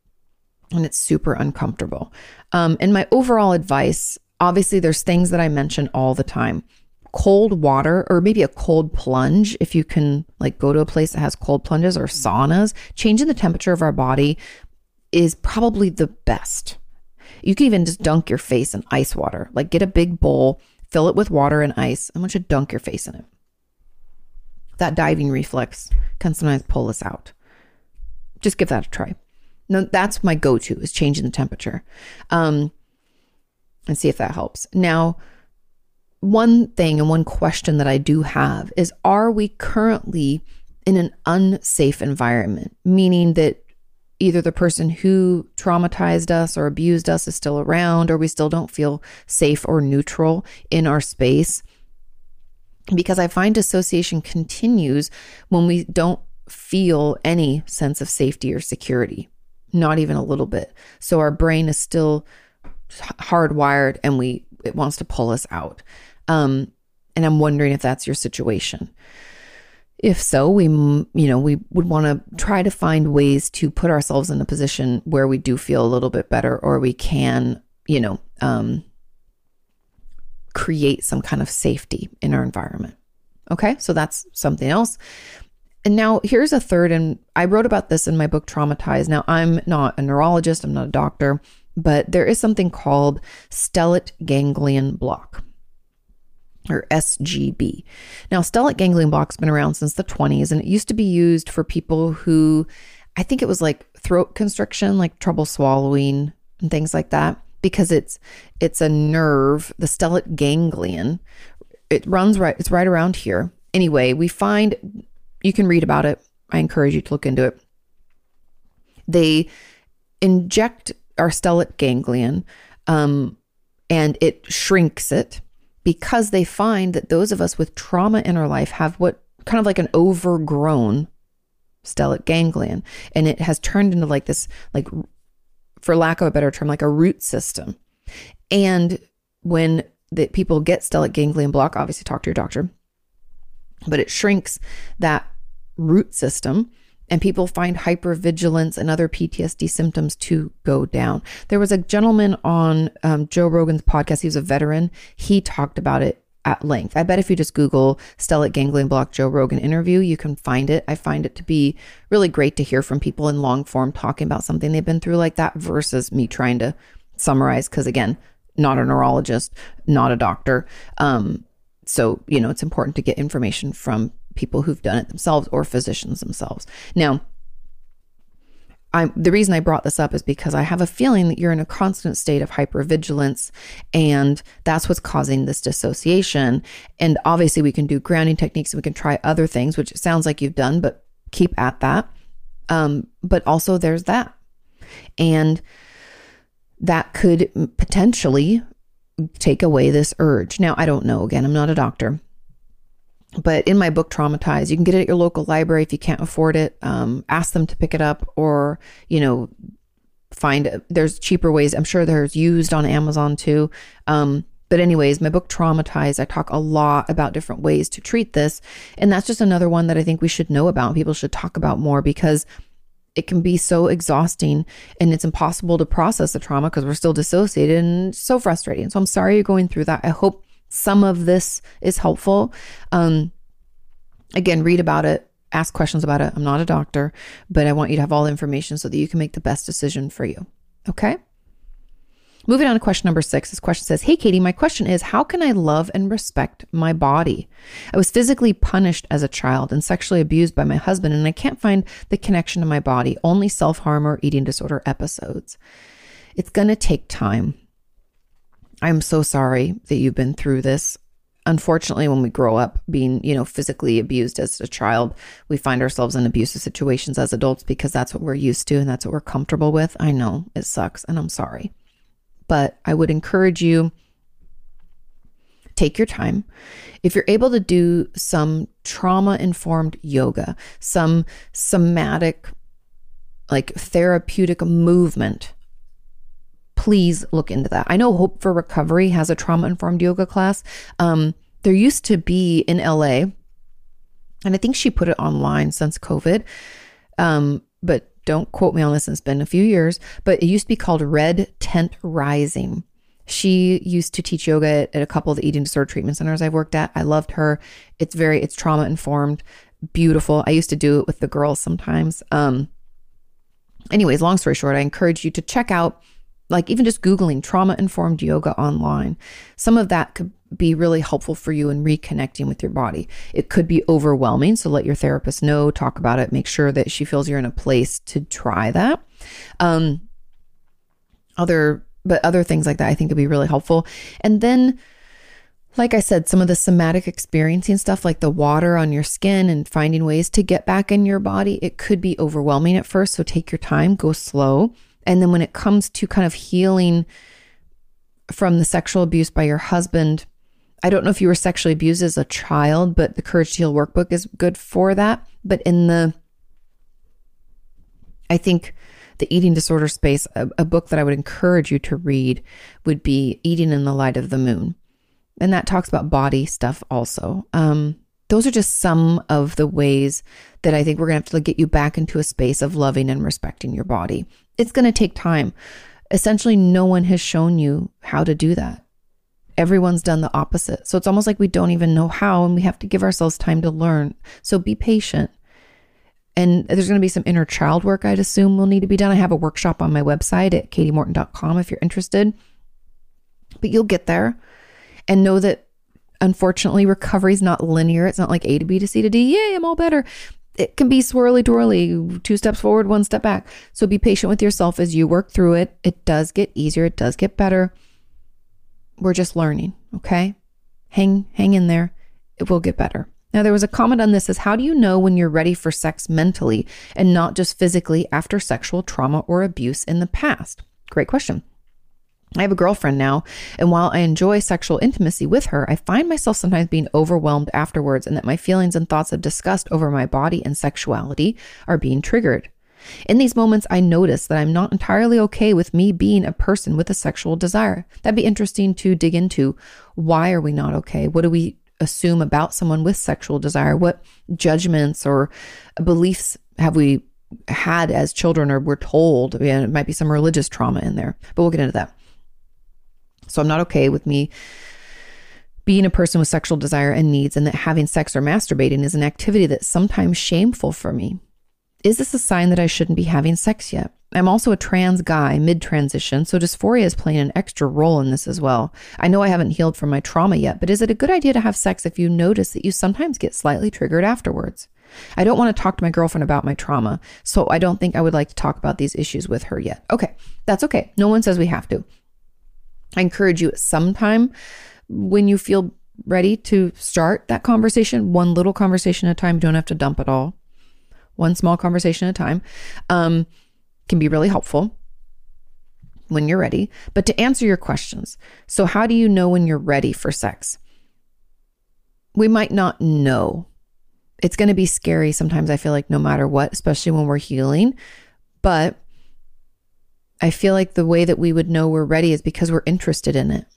And it's super uncomfortable. And my overall advice, obviously, there's things that I mention all the time. Cold water, or maybe a cold plunge, if you can go to a place that has cold plunges or saunas. Changing the temperature of our body is probably the best. You can even just dunk your face in ice water. Get a big bowl, fill it with water and ice. I want you to dunk your face in it. That diving reflex can sometimes pull us out. Just give that a try. No, that's my go-to, is changing the temperature. And see if that helps. Now, one thing and one question that I do have is, are we currently in an unsafe environment? Meaning that either the person who traumatized us or abused us is still around, or we still don't feel safe or neutral in our space. Because I find dissociation continues when we don't feel any sense of safety or security, not even a little bit. So our brain is still hardwired, and it wants to pull us out. And I'm wondering if that's your situation. If so, we would want to try to find ways to put ourselves in a position where we do feel a little bit better, or we can, create some kind of safety in our environment. Okay, so that's something else. And now here's a third, and I wrote about this in my book, Traumatized. Now, I'm not a neurologist, I'm not a doctor, but there is something called stellate ganglion block, or SGB. Now, stellate ganglion block's been around since the 20s, and it used to be used for people who, I think it was throat constriction, trouble swallowing and things like that, because it's a nerve, the stellate ganglion. It's right around here. Anyway, you can read about it. I encourage you to look into it. They inject our stellate ganglion, and it shrinks it because they find that those of us with trauma in our life have what kind of like an overgrown stellate ganglion. And it has turned into like this, like, for lack of a better term, like a root system. And when the people get stellate ganglion block, obviously talk to your doctor, but it shrinks that root system and people find hypervigilance and other PTSD symptoms to go down. There was a gentleman on Joe Rogan's podcast. He was a veteran. He talked about it at length. I bet if you just Google stellate ganglion block Joe Rogan interview, you can find it. I find it to be really great to hear from people in long form talking about something they've been through like that versus me trying to summarize. Because again, not a neurologist, not a doctor. So, it's important to get information from people who've done it themselves or physicians themselves. Now, the reason I brought this up is because I have a feeling that you're in a constant state of hypervigilance, and that's what's causing this dissociation. And obviously we can do grounding techniques and we can try other things, which it sounds like you've done, but keep at that. But also there's that. And that could potentially take away this urge. Now, I don't know. Again, I'm not a doctor. But in my book, Traumatized, you can get it at your local library if you can't afford it. Ask them to pick it up, or, there's cheaper ways. I'm sure there's used on Amazon too. But anyways, my book, Traumatized, I talk a lot about different ways to treat this. And that's just another one that I think we should know about. People should talk about more because it can be so exhausting and it's impossible to process the trauma because we're still dissociated, and it's so frustrating. So I'm sorry you're going through that. I hope some of this is helpful. Again, read about it, ask questions about it. I'm not a doctor, but I want you to have all the information so that you can make the best decision for you. Okay. Moving on to question number 6. This question says, "Hey, Katie, my question is, how can I love and respect my body? I was physically punished as a child and sexually abused by my husband, and I can't find the connection to my body, only self-harm or eating disorder episodes. It's going to take time. I'm so sorry that you've been through this. Unfortunately, when we grow up being, physically abused as a child, we find ourselves in abusive situations as adults because that's what we're used to and that's what we're comfortable with. I know it sucks and I'm sorry. But I would encourage you, take your time. If you're able to do some trauma-informed yoga, some somatic, like therapeutic movement, please look into that. I know Hope for Recovery has a trauma-informed yoga class. There used to be in LA, and I think she put it online since COVID, but don't quote me on this, it's been a few years, but it used to be called Red Tent Rising. She used to teach yoga at a couple of the eating disorder treatment centers I've worked at. I loved her. It's trauma informed, beautiful. I used to do it with the girls sometimes. Anyways, long story short, I encourage you to check out, like even just Googling trauma informed yoga online. Some of that could be really helpful for you in reconnecting with your body. It could be overwhelming. So let your therapist know, talk about it, make sure that she feels you're in a place to try that. Other things like that I think would be really helpful. And then, like I said, some of the somatic experiencing stuff like the water on your skin and finding ways to get back in your body, it could be overwhelming at first. So take your time, go slow. And then when it comes to kind of healing from the sexual abuse by your husband, I don't know if you were sexually abused as a child, but the Courage to Heal workbook is good for that. But I think the eating disorder space, a book that I would encourage you to read would be Eating in the Light of the Moon. And that talks about body stuff also. Those are just some of the ways that I think we're going to have to get you back into a space of loving and respecting your body. It's going to take time. Essentially, no one has shown you how to do that. Everyone's done the opposite. So it's almost like we don't even know how, and we have to give ourselves time to learn. So be patient. And there's going to be some inner child work, I'd assume, will need to be done. I have a workshop on my website at katiemorton.com if you're interested. But you'll get there. And know that, unfortunately, recovery is not linear. It's not like A to B to C to D. Yay, I'm all better. It can be swirly twirly, 2 steps forward, 1 step back. So be patient with yourself as you work through it. It does get easier. It does get better. We're just learning, okay? Hang in there. It will get better. Now, there was a comment on this as, how do you know when you're ready for sex mentally and not just physically after sexual trauma or abuse in the past? Great question. I have a girlfriend now, and while I enjoy sexual intimacy with her, I find myself sometimes being overwhelmed afterwards, and that my feelings and thoughts of disgust over my body and sexuality are being triggered. In these moments, I notice that I'm not entirely okay with me being a person with a sexual desire. That'd be interesting to dig into. Why are we not okay? What do we assume about someone with sexual desire? What judgments or beliefs have we had as children, or we're told? Yeah, it might be some religious trauma in there, but we'll get into that. So I'm not okay with me being a person with sexual desire and needs, and that having sex or masturbating is an activity that's sometimes shameful for me. Is this a sign that I shouldn't be having sex yet? I'm also a trans guy mid-transition, so dysphoria is playing an extra role in this as well. I know I haven't healed from my trauma yet, but is it a good idea to have sex if you notice that you sometimes get slightly triggered afterwards? I don't want to talk to my girlfriend about my trauma, so I don't think I would like to talk about these issues with her yet. Okay, that's okay. No one says we have to. I encourage you at some time when you feel ready to start that conversation, one little conversation at a time. You don't have to dump it all. One small conversation at a time can be really helpful when you're ready. But to answer your questions, so how do you know when you're ready for sex? We might not know. It's going to be scary sometimes, I feel like, no matter what, especially when we're healing. But I feel like the way that we would know we're ready is because we're interested in it.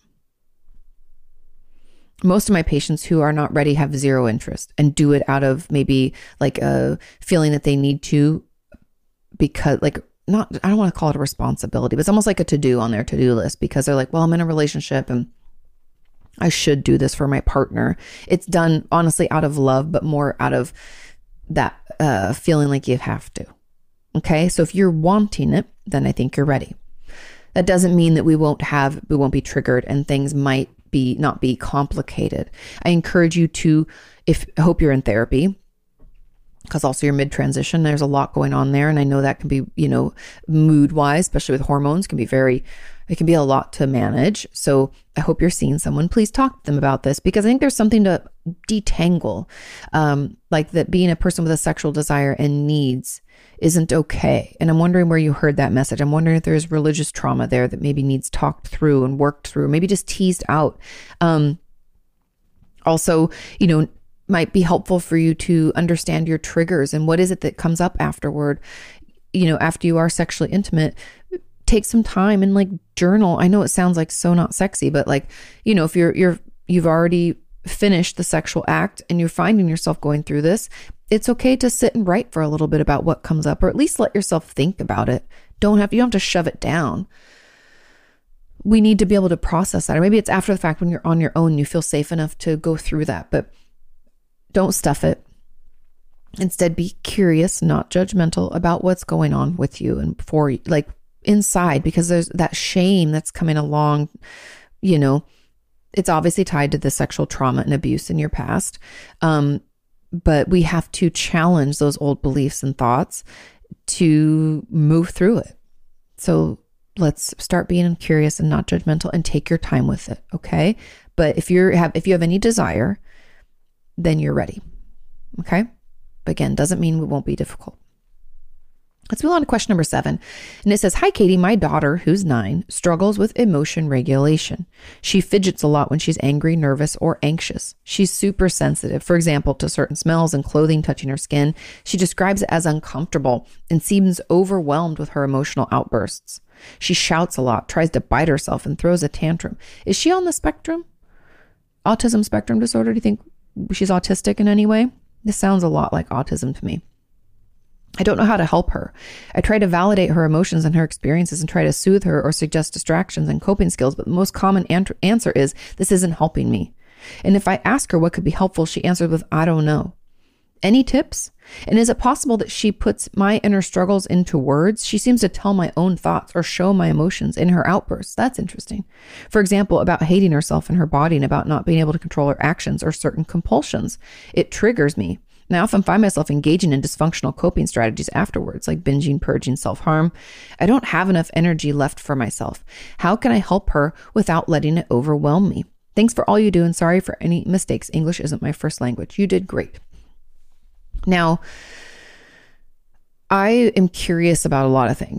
Most of my patients who are not ready have zero interest and do it out of maybe like a feeling that they need to, because like, not, I don't want to call it a responsibility, but it's almost like a to-do on their to-do list, because they're like, well, I'm in a relationship and I should do this for my partner. It's done honestly out of love, but more out of that feeling like you have to. Okay. So if you're wanting it, then I think you're ready. That doesn't mean that we won't be triggered and things might not be complicated. I encourage you to, I hope you're in therapy, because also you're mid-transition. There's a lot going on there. And I know that can be, mood wise, especially with hormones, it can be a lot to manage. So I hope you're seeing someone. Please talk to them about this, because I think there's something to detangle, like that being a person with a sexual desire and needs isn't okay. And I'm wondering where you heard that message. I'm wondering if there's religious trauma there that maybe needs talked through and worked through, maybe just teased out. Also, might be helpful for you to understand your triggers and what is it that comes up afterward. After you are sexually intimate, take some time and like journal. I know it sounds like so not sexy, but like, if you've already finished the sexual act and you're finding yourself going through this, it's okay to sit and write for a little bit about what comes up, or at least let yourself think about it. You don't have to shove it down. We need to be able to process that. Or maybe it's after the fact when you're on your own, you feel safe enough to go through that, but don't stuff it. Instead, be curious, not judgmental about what's going on with you and for like inside, because there's that shame that's coming along. It's obviously tied to the sexual trauma and abuse in your past. But we have to challenge those old beliefs and thoughts to move through it. So let's start being curious and not judgmental and take your time with it. Okay. But if you have any desire, then you're ready. Okay. But again, doesn't mean it won't be difficult. Let's move on to question number 7. And it says, hi, Katie, my daughter, who's 9, struggles with emotion regulation. She fidgets a lot when she's angry, nervous, or anxious. She's super sensitive, for example, to certain smells and clothing touching her skin. She describes it as uncomfortable and seems overwhelmed with her emotional outbursts. She shouts a lot, tries to bite herself, and throws a tantrum. Is she on the spectrum? Autism spectrum disorder? Do you think she's autistic in any way? This sounds a lot like autism to me. I don't know how to help her. I try to validate her emotions and her experiences and try to soothe her or suggest distractions and coping skills, but the most common answer is, this isn't helping me. And if I ask her what could be helpful, she answers with, I don't know. Any tips? And is it possible that she puts my inner struggles into words? She seems to tell my own thoughts or show my emotions in her outbursts. That's interesting. For example, about hating herself and her body and about not being able to control her actions or certain compulsions. It triggers me. And I often find myself engaging in dysfunctional coping strategies afterwards, like binging, purging, self-harm. I don't have enough energy left for myself. How can I help her without letting it overwhelm me? Thanks for all you do and sorry for any mistakes. English isn't my first language. You did great. Now, I am curious about a lot of things.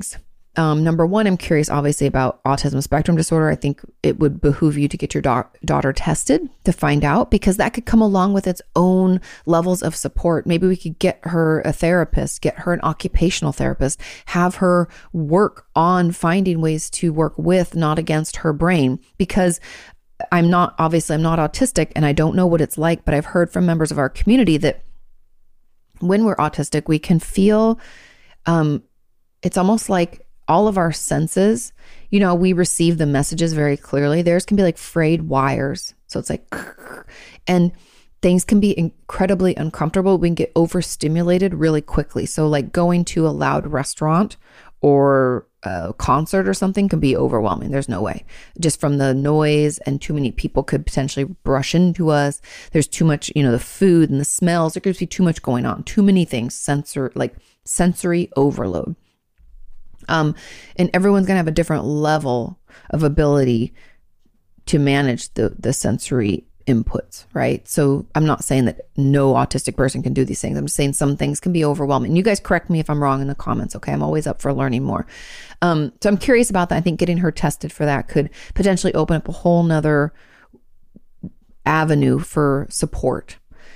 Number one, I'm curious, obviously, about autism spectrum disorder. I think it would behoove you to get your daughter tested to find out, because that could come along with its own levels of support. Maybe we could get her a therapist, get her an occupational therapist, have her work on finding ways to work with, not against her brain, because I'm not autistic and I don't know what it's like, but I've heard from members of our community that when we're autistic, we can feel, it's almost like all of our senses, we receive the messages very clearly. Theirs can be like frayed wires. So it's like, and things can be incredibly uncomfortable. We can get overstimulated really quickly. So like going to a loud restaurant or a concert or something can be overwhelming. There's no way. Just from the noise, and too many people could potentially brush into us. There's too much, the food and the smells. There could be too much going on. Too many things, sensory overload. And everyone's going to have a different level of ability to manage the sensory inputs, right? So I'm not saying that no autistic person can do these things. I'm just saying some things can be overwhelming. You guys correct me if I'm wrong in the comments, okay? I'm always up for learning more. So I'm curious about that. I think getting her tested for that could potentially open up a whole nother avenue for support.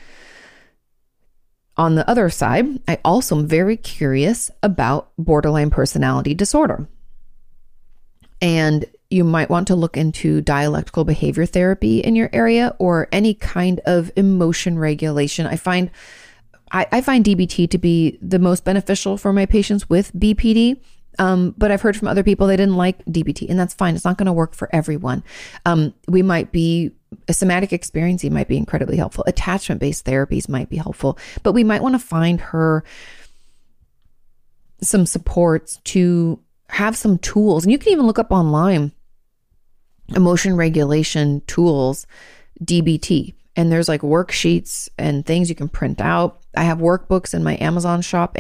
On the other side, I also am very curious about borderline personality disorder. And you might want to look into dialectical behavior therapy in your area, or any kind of emotion regulation. I find DBT to be the most beneficial for my patients with BPD. But I've heard from other people they didn't like DBT, and that's fine. It's not going to work for everyone. A somatic experiencing might be incredibly helpful. Attachment-based therapies might be helpful, but we might want to find her some supports to have some tools. And you can even look up online, emotion regulation tools, DBT. And there's like worksheets and things you can print out. I have workbooks in my Amazon shop,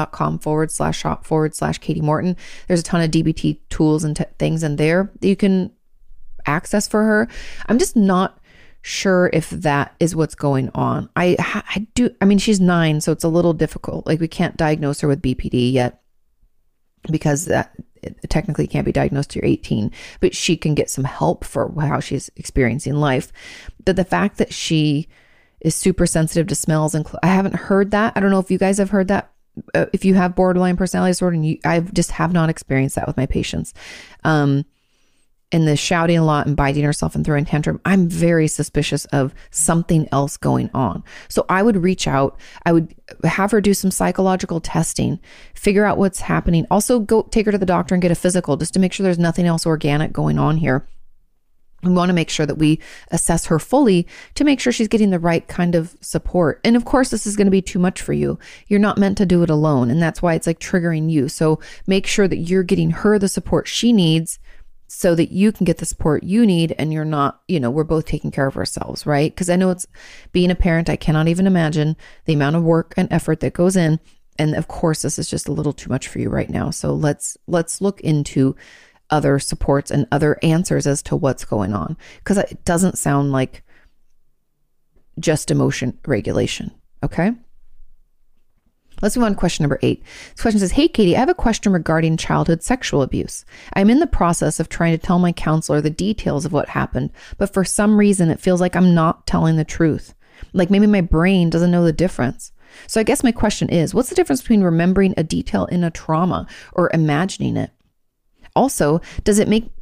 amazon.com/shop/Katie Morton. There's a ton of DBT tools and things in there that you can access for her. I'm just not sure if that is what's going on. She's 9, so it's a little difficult. Like, we can't diagnose her with BPD yet, because that technically can't be diagnosed till you're 18, but she can get some help for how she's experiencing life. But the fact that she is super sensitive to smells, and I haven't heard that. I don't know if you guys have heard that. If you have borderline personality disorder, and I just have not experienced that with my patients. And the shouting a lot and biting herself and throwing tantrum, I'm very suspicious of something else going on. So I would reach out. I would have her do some psychological testing, figure out what's happening. Also, go take her to the doctor and get a physical, just to make sure there's nothing else organic going on here. We want to make sure that we assess her fully to make sure she's getting the right kind of support. And of course, this is going to be too much for you. You're not meant to do it alone. And that's why it's like triggering you. So make sure that you're getting her the support she needs, so that you can get the support you need, and you're not, we're both taking care of ourselves, right? Because I know it's being a parent, I cannot even imagine the amount of work and effort that goes in. And of course, this is just a little too much for you right now. So let's look into other supports and other answers as to what's going on, because it doesn't sound like just emotion regulation. Okay. Let's move on to question number 8. This question says, "Hey, Katie, I have a question regarding childhood sexual abuse. I'm in the process of trying to tell my counselor the details of what happened, but for some reason, it feels like I'm not telling the truth. Like maybe my brain doesn't know the difference. So I guess my question is, what's the difference between remembering a detail in a trauma or imagining it? Also, does it make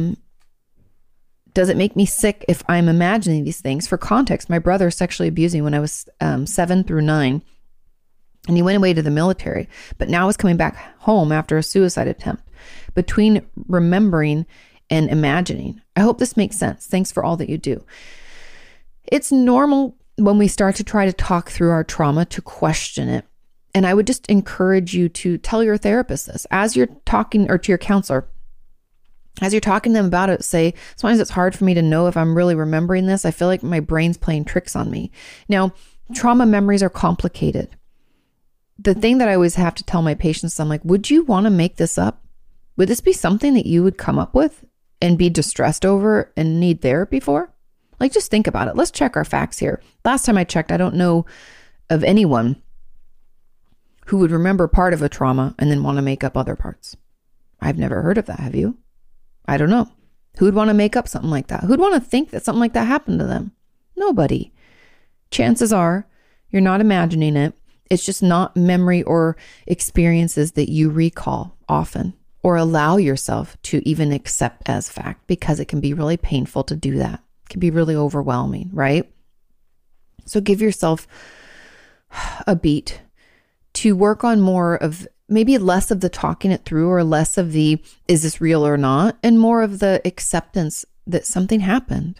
me sick if I'm imagining these things? For context, my brother sexually abused me when I was 7 through 9. And he went away to the military, but now is coming back home after a suicide attempt. Between remembering and imagining. I hope this makes sense. Thanks for all that you do." It's normal when we start to try to talk through our trauma to question it. And I would just encourage you to tell your therapist this as you're talking, or to your counselor. As you're talking to them about it, say, "Sometimes it's hard for me to know if I'm really remembering this. I feel like my brain's playing tricks on me." Now, trauma memories are complicated. The thing that I always have to tell my patients, I'm like, would you want to make this up? Would this be something that you would come up with and be distressed over and need therapy for? Like, just think about it. Let's check our facts here. Last time I checked, I don't know of anyone who would remember part of a trauma and then want to make up other parts. I've never heard of that. Have you? I don't know. Who'd want to make up something like that? Who'd want to think that something like that happened to them? Nobody. Chances are you're not imagining it. It's just not memory or experiences that you recall often or allow yourself to even accept as fact, because it can be really painful to do that. It can be really overwhelming, right? So give yourself a beat to work on more of, maybe less of the talking it through, or less of the, is this real or not? And more of the acceptance that something happened.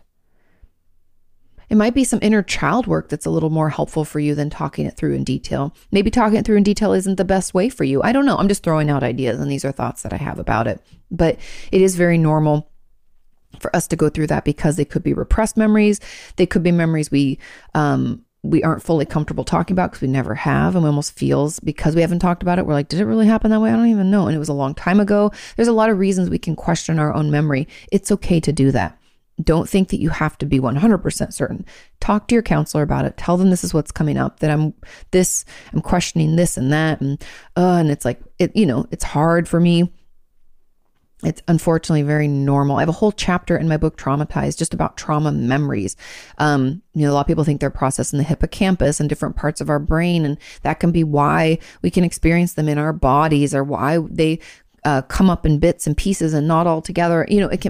It might be some inner child work that's a little more helpful for you than talking it through in detail. Maybe talking it through in detail isn't the best way for you. I don't know. I'm just throwing out ideas, and these are thoughts that I have about it. But it is very normal for us to go through that, because they could be repressed memories. They could be memories we aren't fully comfortable talking about because we never have, and we almost feels, because we haven't talked about it, we're like, did it really happen that way? I don't even know. And it was a long time ago. There's a lot of reasons we can question our own memory. It's okay to do that. Don't think that you have to be 100% certain. Talk to your counselor about it. Tell them this is what's coming up, that I'm questioning this and that. And it's like, it's hard for me. It's unfortunately very normal. I have a whole chapter in my book, Traumatized, just about trauma memories. A lot of people think they're processed in the hippocampus and different parts of our brain. And that can be why we can experience them in our bodies, or why they come up in bits and pieces and not all together.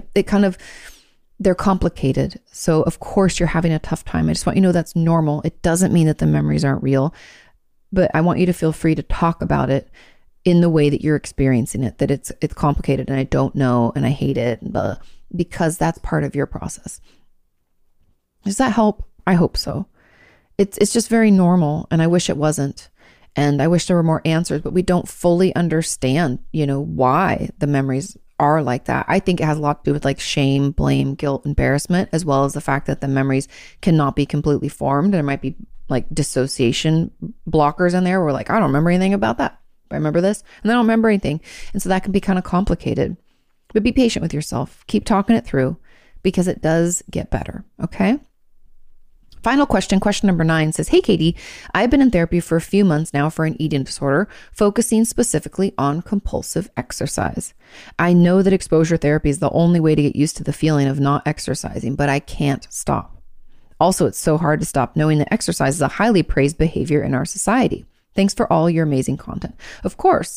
They're complicated. So of course you're having a tough time. I just want you to know that's normal. It doesn't mean that the memories aren't real, but I want you to feel free to talk about it in the way that you're experiencing it, that it's complicated and I don't know and I hate it, because that's part of your process. Does that help? I hope so. It's just very normal, and I wish it wasn't. And I wish there were more answers, but we don't fully understand, why the memories are like that. I think it has a lot to do with like shame, blame, guilt, embarrassment, as well as the fact that the memories cannot be completely formed. There might be like dissociation blockers in there. We're like, I don't remember anything about that. I remember this, and I don't remember anything. And so that can be kind of complicated. But be patient with yourself. Keep talking it through, because it does get better. Okay. Final question. Question number 9 says, hey, Katie, I've been in therapy for a few months now for an eating disorder, focusing specifically on compulsive exercise. I know that exposure therapy is the only way to get used to the feeling of not exercising, but I can't stop. Also, it's so hard to stop knowing that exercise is a highly praised behavior in our society. Thanks for all your amazing content. Of course.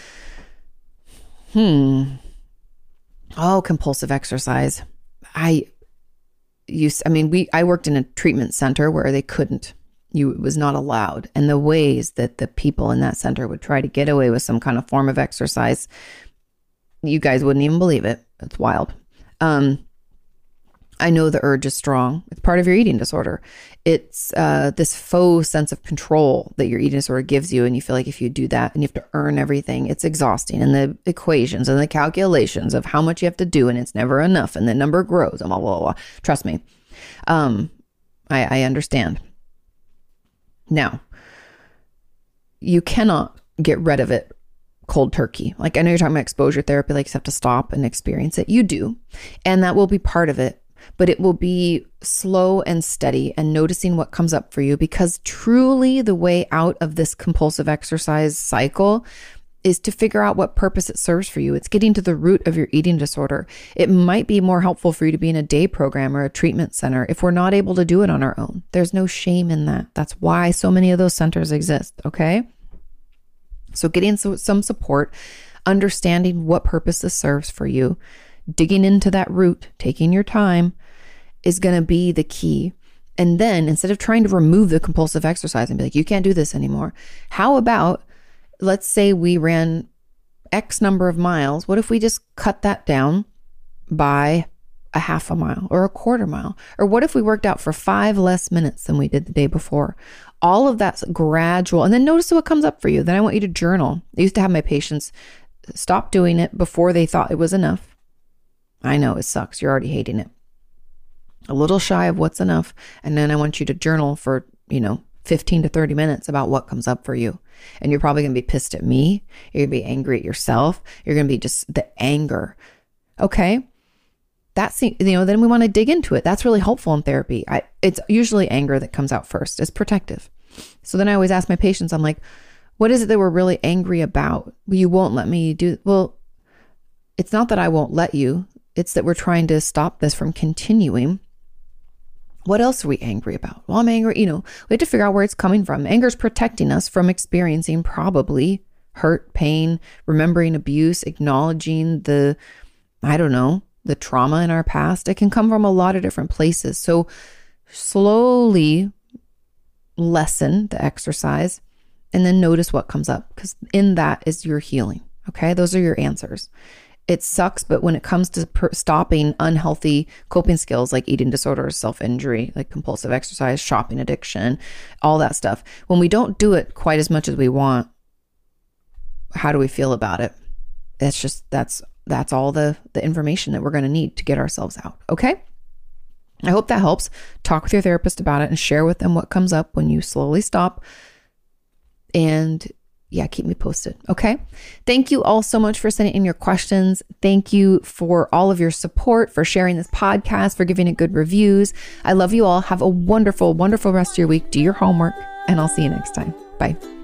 Oh, compulsive exercise. I worked in a treatment center where they couldn't. It was not allowed. And the ways that the people in that center would try to get away with some kind of form of exercise, you guys wouldn't even believe it. It's wild. I know the urge is strong. It's part of your eating disorder. It's this faux sense of control that your eating disorder gives you. And you feel like if you do that and you have to earn everything, it's exhausting. And the equations and the calculations of how much you have to do, and it's never enough. And the number grows and blah, blah, blah. Trust me. I understand. Now, you cannot get rid of it cold turkey. Like, I know you're talking about exposure therapy, like you have to stop and experience it. You do. And that will be part of it. But it will be slow and steady, and noticing what comes up for you, because truly the way out of this compulsive exercise cycle is to figure out what purpose it serves for you. It's getting to the root of your eating disorder. It might be more helpful for you to be in a day program or a treatment center if we're not able to do it on our own. There's no shame in that. That's why so many of those centers exist. Okay. So getting some support, understanding what purpose this serves for you, digging into that root, taking your time is going to be the key. And then instead of trying to remove the compulsive exercise and be like, you can't do this anymore. How about, let's say we ran X number of miles. What if we just cut that down by a half a mile or a quarter mile? Or what if we worked out for 5 less minutes than we did the day before? All of that's gradual. And then notice what comes up for you. Then I want you to journal. I used to have my patients stop doing it before they thought it was enough. I know it sucks. You're already hating it. A little shy of what's enough. And then I want you to journal for, 15 to 30 minutes about what comes up for you. And you're probably going to be pissed at me. You're going to be angry at yourself. You're going to be just the anger. Okay. That's, then we want to dig into it. That's really helpful in therapy. It's usually anger that comes out first. It's protective. So then I always ask my patients, I'm like, what is it that we're really angry about? You won't let me do. Well, it's not that I won't let you. It's that we're trying to stop this from continuing. What else are we angry about? Well, I'm angry. We have to figure out where it's coming from. Anger is protecting us from experiencing probably hurt, pain, remembering abuse, acknowledging the trauma in our past. It can come from a lot of different places. So slowly lessen the exercise and then notice what comes up, because in that is your healing. Okay. Those are your answers. It sucks, but when it comes to stopping unhealthy coping skills like eating disorders, self-injury, like compulsive exercise, shopping addiction, all that stuff, when we don't do it quite as much as we want, how do we feel about it? It's just, that's all the information that we're going to need to get ourselves out. Okay. I hope that helps. Talk with your therapist about it and share with them what comes up when you slowly stop. And yeah, keep me posted. Okay. Thank you all so much for sending in your questions. Thank you for all of your support, for sharing this podcast, for giving it good reviews. I love you all. Have a wonderful, wonderful rest of your week. Do your homework, and I'll see you next time. Bye.